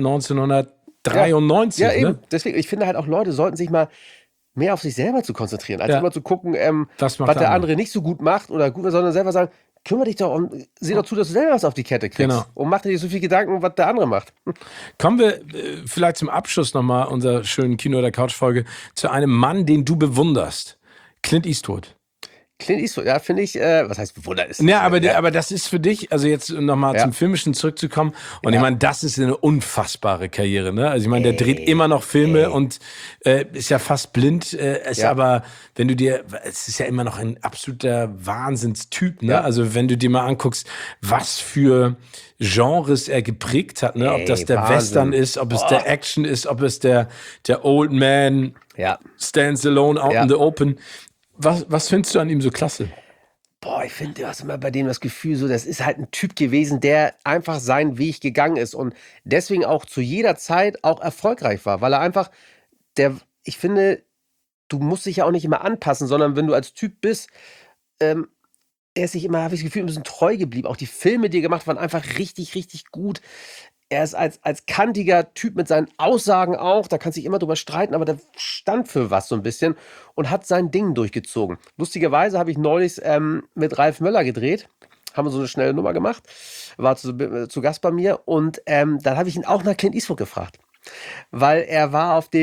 1993. Ja, eben. Ne? Deswegen, ich finde halt auch, Leute sollten sich mal mehr auf sich selber zu konzentrieren, als immer zu gucken, was macht der andere nicht so gut macht oder gut, sondern selber sagen, kümmere dich doch und sieh doch zu, dass du selber was auf die Kette kriegst. Genau. Und mach dir nicht so viel Gedanken, was der andere macht. Kommen wir vielleicht zum Abschluss nochmal unserer schönen Kino- oder Couch-Folge zu einem Mann, den du bewunderst. Clint Eastwood. Clint Eastwood, ja, finde ich, was heißt bewundert ist. Ja, aber das ist für dich, also jetzt nochmal zum Filmischen zurückzukommen, und ich meine, das ist eine unfassbare Karriere, ne? Also ich meine, der dreht immer noch Filme und ist ja fast blind, aber, wenn du dir, es ist ja immer noch ein absoluter Wahnsinnstyp, ne? Also wenn du dir mal anguckst, was für Genres er geprägt hat, ne? Ob das der Wahnsinn. Western ist, ob es der Action ist, ob es der Old Man Stands Alone Out in the Open. Was findest du an ihm so klasse? Ich finde, du hast immer bei dem das Gefühl, so, das ist halt ein Typ gewesen, der einfach seinen Weg gegangen ist und deswegen auch zu jeder Zeit auch erfolgreich war, weil er einfach, ich finde, du musst dich ja auch nicht immer anpassen, sondern wenn du als Typ bist, er ist sich immer, habe ich das Gefühl, ein bisschen treu geblieben. Auch die Filme, die er gemacht waren, einfach richtig, richtig gut. Er ist als kantiger Typ mit seinen Aussagen auch, da kann sich immer drüber streiten, aber der stand für was so ein bisschen und hat sein Ding durchgezogen. Lustigerweise habe ich neulich mit Ralf Möller gedreht, haben wir so eine schnelle Nummer gemacht, war zu Gast bei mir und dann habe ich ihn auch nach Clint Eastwood gefragt, weil er war auf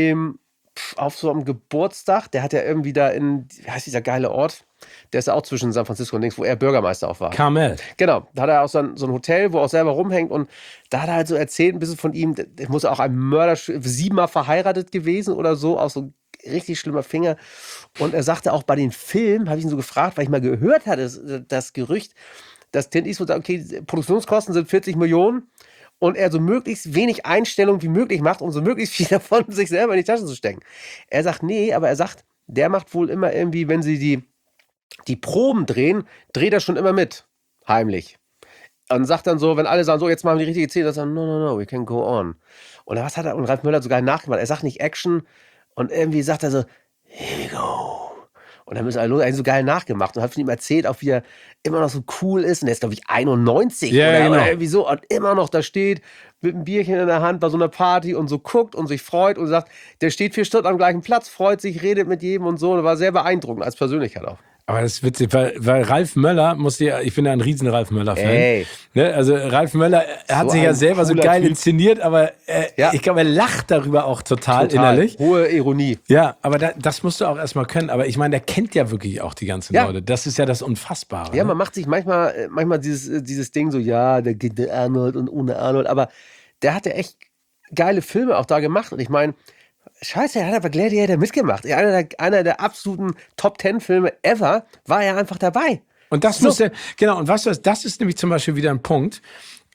so einem Geburtstag, der hat ja irgendwie da wie heißt dieser geile Ort? Der ist ja auch zwischen San Francisco und links, wo er Bürgermeister auch war. Carmel. Genau, da hat er auch so ein Hotel, wo er auch selber rumhängt und da hat er halt so erzählt, ein bisschen von ihm, der muss auch ein Mörder, 7-mal verheiratet gewesen oder so, auch so ein richtig schlimmer Finger. Und er sagte auch bei den Filmen, habe ich ihn so gefragt, weil ich mal gehört hatte, das Gerücht, dass Clint Eastwood sagt, okay, Produktionskosten sind 40 Millionen und er so möglichst wenig Einstellungen wie möglich macht, um so möglichst viel davon sich selber in die Tasche zu stecken. Er sagt, nee, aber er sagt, der macht wohl immer irgendwie, wenn sie die Proben drehen, dreht er schon immer mit. Heimlich. Und sagt dann so, wenn alle sagen, so, jetzt machen wir die richtige Szene, dann sagen, no, we can go on. Und was hat er, und Ralf Möller hat sogar nachgemacht. Er sagt nicht Action und irgendwie sagt er so, here we go. Und dann müssen alle los, so geil nachgemacht und hat von ihm erzählt, auch wie er immer noch so cool ist. Und er ist, glaube ich, 91 oder irgendwie so und immer noch da steht mit einem Bierchen in der Hand bei so einer Party und so guckt und sich freut und sagt, der steht 4 Stunden am gleichen Platz, freut sich, redet mit jedem und so. Und war sehr beeindruckend als Persönlichkeit auch. Aber das ist witzig, weil Ralf Möller, ich bin ja ein riesen Ralf Möller-Fan. Ne? Also Ralf Möller, er hat sich ja selber so geil inszeniert, aber ich glaube, er lacht darüber auch total innerlich. Hohe Ironie. Ja, aber das musst du auch erstmal können. Aber ich meine, der kennt ja wirklich auch die ganzen Leute. Das ist ja das Unfassbare. Ja, man macht sich manchmal dieses Ding so, ja, der geht der Arnold und ohne Arnold, aber der hat ja echt geile Filme auch da gemacht und ich meine, Scheiße, er hat aber Gladiator mitgemacht. Einer der absoluten Top-10-Filme ever war er einfach dabei. Und das muss genau, und weißt du was, das ist nämlich zum Beispiel wieder ein Punkt.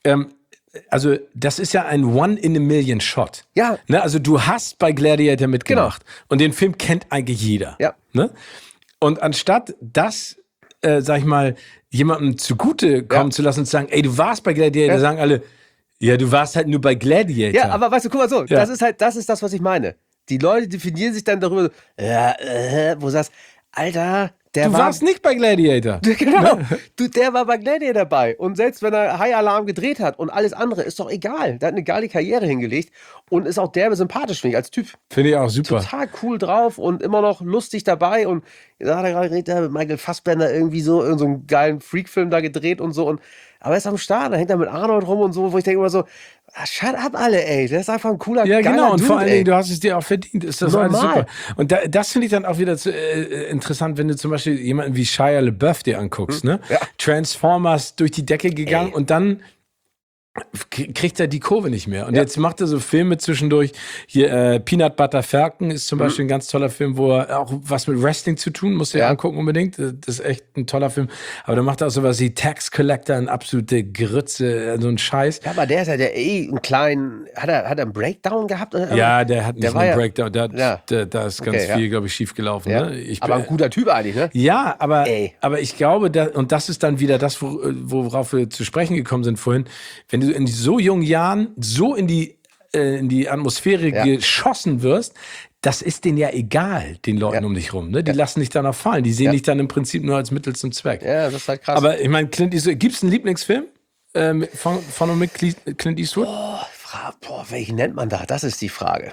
Also, das ist ja ein One-in-a-Million-Shot. Ja. Ne? Also, du hast bei Gladiator mitgemacht. Genau. Und den Film kennt eigentlich jeder. Ja. Ne? Und anstatt das, sag ich mal, jemandem zugute kommen zu lassen und zu sagen, ey, du warst bei Gladiator, sagen alle, ja, du warst halt nur bei Gladiator. Ja, aber weißt du, guck mal so, das ist das, was ich meine. Die Leute definieren sich dann darüber, wo du sagst, Alter, Du warst nicht bei Gladiator. Genau, der war bei Gladiator dabei. Und selbst wenn er High Alarm gedreht hat und alles andere, ist doch egal. Der hat eine geile Karriere hingelegt und ist auch derbe sympathisch, finde ich, als Typ. Finde ich auch super. Total cool drauf und immer noch lustig dabei. Und da hat er gerade geredet, mit Michael Fassbender irgendwie so einen geilen Freak-Film da gedreht und so. Aber er ist am Start, da hängt er mit Arnold rum und so, wo ich denke immer so, shut up alle, ey. Der ist einfach ein cooler, Ja, geiler genau. Und Dude, vor allen Dingen, ey. du hast es dir auch verdient. Ist das alles Normal. super. Und das finde ich dann auch wieder interessant, wenn du zum Beispiel jemanden wie Shia LaBeouf dir anguckst. Ne? Ja. Transformers durch die Decke gegangen Ey. und dann kriegt er die Kurve nicht mehr. Und Ja. jetzt macht er so Filme zwischendurch. Hier Peanut Butter Falcon ist zum Beispiel ein ganz toller Film, wo er auch was mit Wrestling zu tun, musst du dir angucken unbedingt. Das ist echt ein toller Film. Aber dann macht er auch sowas wie Tax Collector, eine absolute Grütze, so ein Scheiß. Ja, aber der ist ja einen kleinen, hat er einen Breakdown gehabt? Ja, der hat nicht war einen ja- Breakdown. Da ist ganz Okay, ja. viel, glaube ich, schief gelaufen. Ja. Ne? Aber ein guter Typ eigentlich, ne? Ja, aber Ey. ich glaube, und das ist dann wieder das, worauf wir zu sprechen gekommen sind vorhin, wenn du in so jungen Jahren so in die Atmosphäre geschossen wirst, das ist denen ja egal, den Leuten um dich rum. Ne? Die lassen dich dann auch fallen. Die sehen dich dann im Prinzip nur als Mittel zum Zweck. Ja, das ist halt krass. Aber ich meine, Clint Eastwood, gibt es einen Lieblingsfilm von und mit Clint Eastwood? Welchen nennt man da? Das ist die Frage.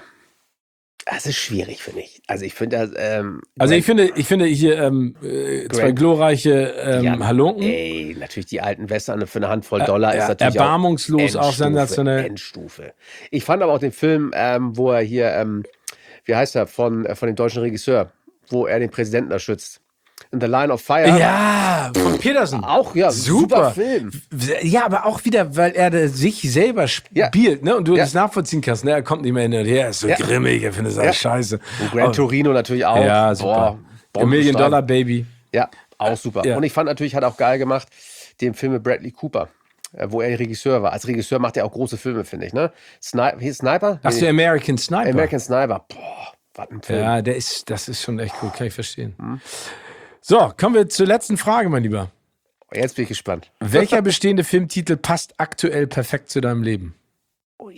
Das ist schwierig, finde ich. Also ich finde Ich finde hier zwei glorreiche Halunken. Ey, natürlich die alten Western für eine Handvoll Dollar ist natürlich erbarmungslos, auch sensationell. Endstufe. Ich fand aber auch den Film, wo er hier, wie heißt er, von dem deutschen Regisseur, wo er den Präsidenten da schützt. In the Line of Fire. Ja, von Peterson. Auch, ja, super Film. Ja, aber auch wieder, weil er sich selber spielt, ne? Und du das nachvollziehen kannst, ne? Er kommt nicht mehr hin und her, ist so grimmig, er findet es scheiße. Und Gran Torino natürlich auch. Ja, super. A Million Dollar Baby. Ja, auch super. Ja. Und ich fand natürlich, hat auch geil gemacht, den Film mit Bradley Cooper, wo er Regisseur war. Als Regisseur macht er auch große Filme, finde ich, ne? Sniper? Hast du American Sniper? American Sniper. Boah, was ein Film. Ja, das ist schon echt cool, kann ich verstehen. So, kommen wir zur letzten Frage, mein Lieber. Jetzt bin ich gespannt. Welcher bestehende Filmtitel passt aktuell perfekt zu deinem Leben? Ui.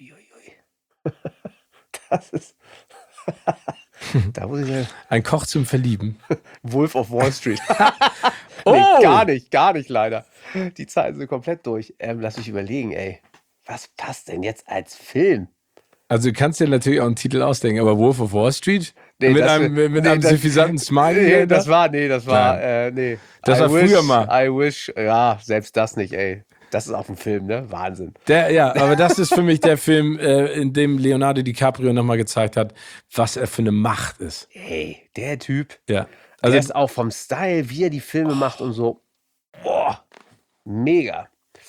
Das ist... Da muss ich sagen, Ein Koch zum Verlieben. Wolf of Wall Street. Oh! Nee, gar nicht leider. Die Zeiten sind komplett durch. Lass mich überlegen, ey. Was passt denn jetzt als Film? Also du kannst dir natürlich auch einen Titel ausdenken, aber Wolf of Wall Street? Nee, mit das- einem das- suffisanten Smiley? Das war. Nee. Das war I früher mal. I wish, ja, selbst das nicht, ey. Das ist auch ein Film, ne? Wahnsinn. Aber das ist für mich der Film, in dem Leonardo DiCaprio nochmal gezeigt hat, was er für eine Macht ist. Ey, der Typ, Ja. der Also ist auch vom Style, wie er die Filme macht und so. Boah, mega.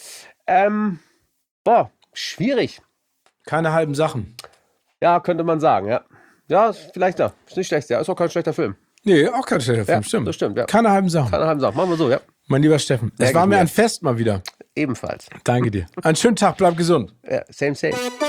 Schwierig. keine halben Sachen. Ja, könnte man sagen, ja. Ja, ist vielleicht da. Ist nicht schlecht, ja. Ist auch kein schlechter Film. Nee, auch kein schlechter Film, Ja, stimmt. das stimmt, ja. Keine halben Sachen. Keine halben Sachen. Machen wir so, ja. Mein lieber Steffen, es Merke war ich mir mir. ein Fest mal wieder. Ebenfalls. Danke dir. Einen schönen Tag, bleib gesund. Ja, same.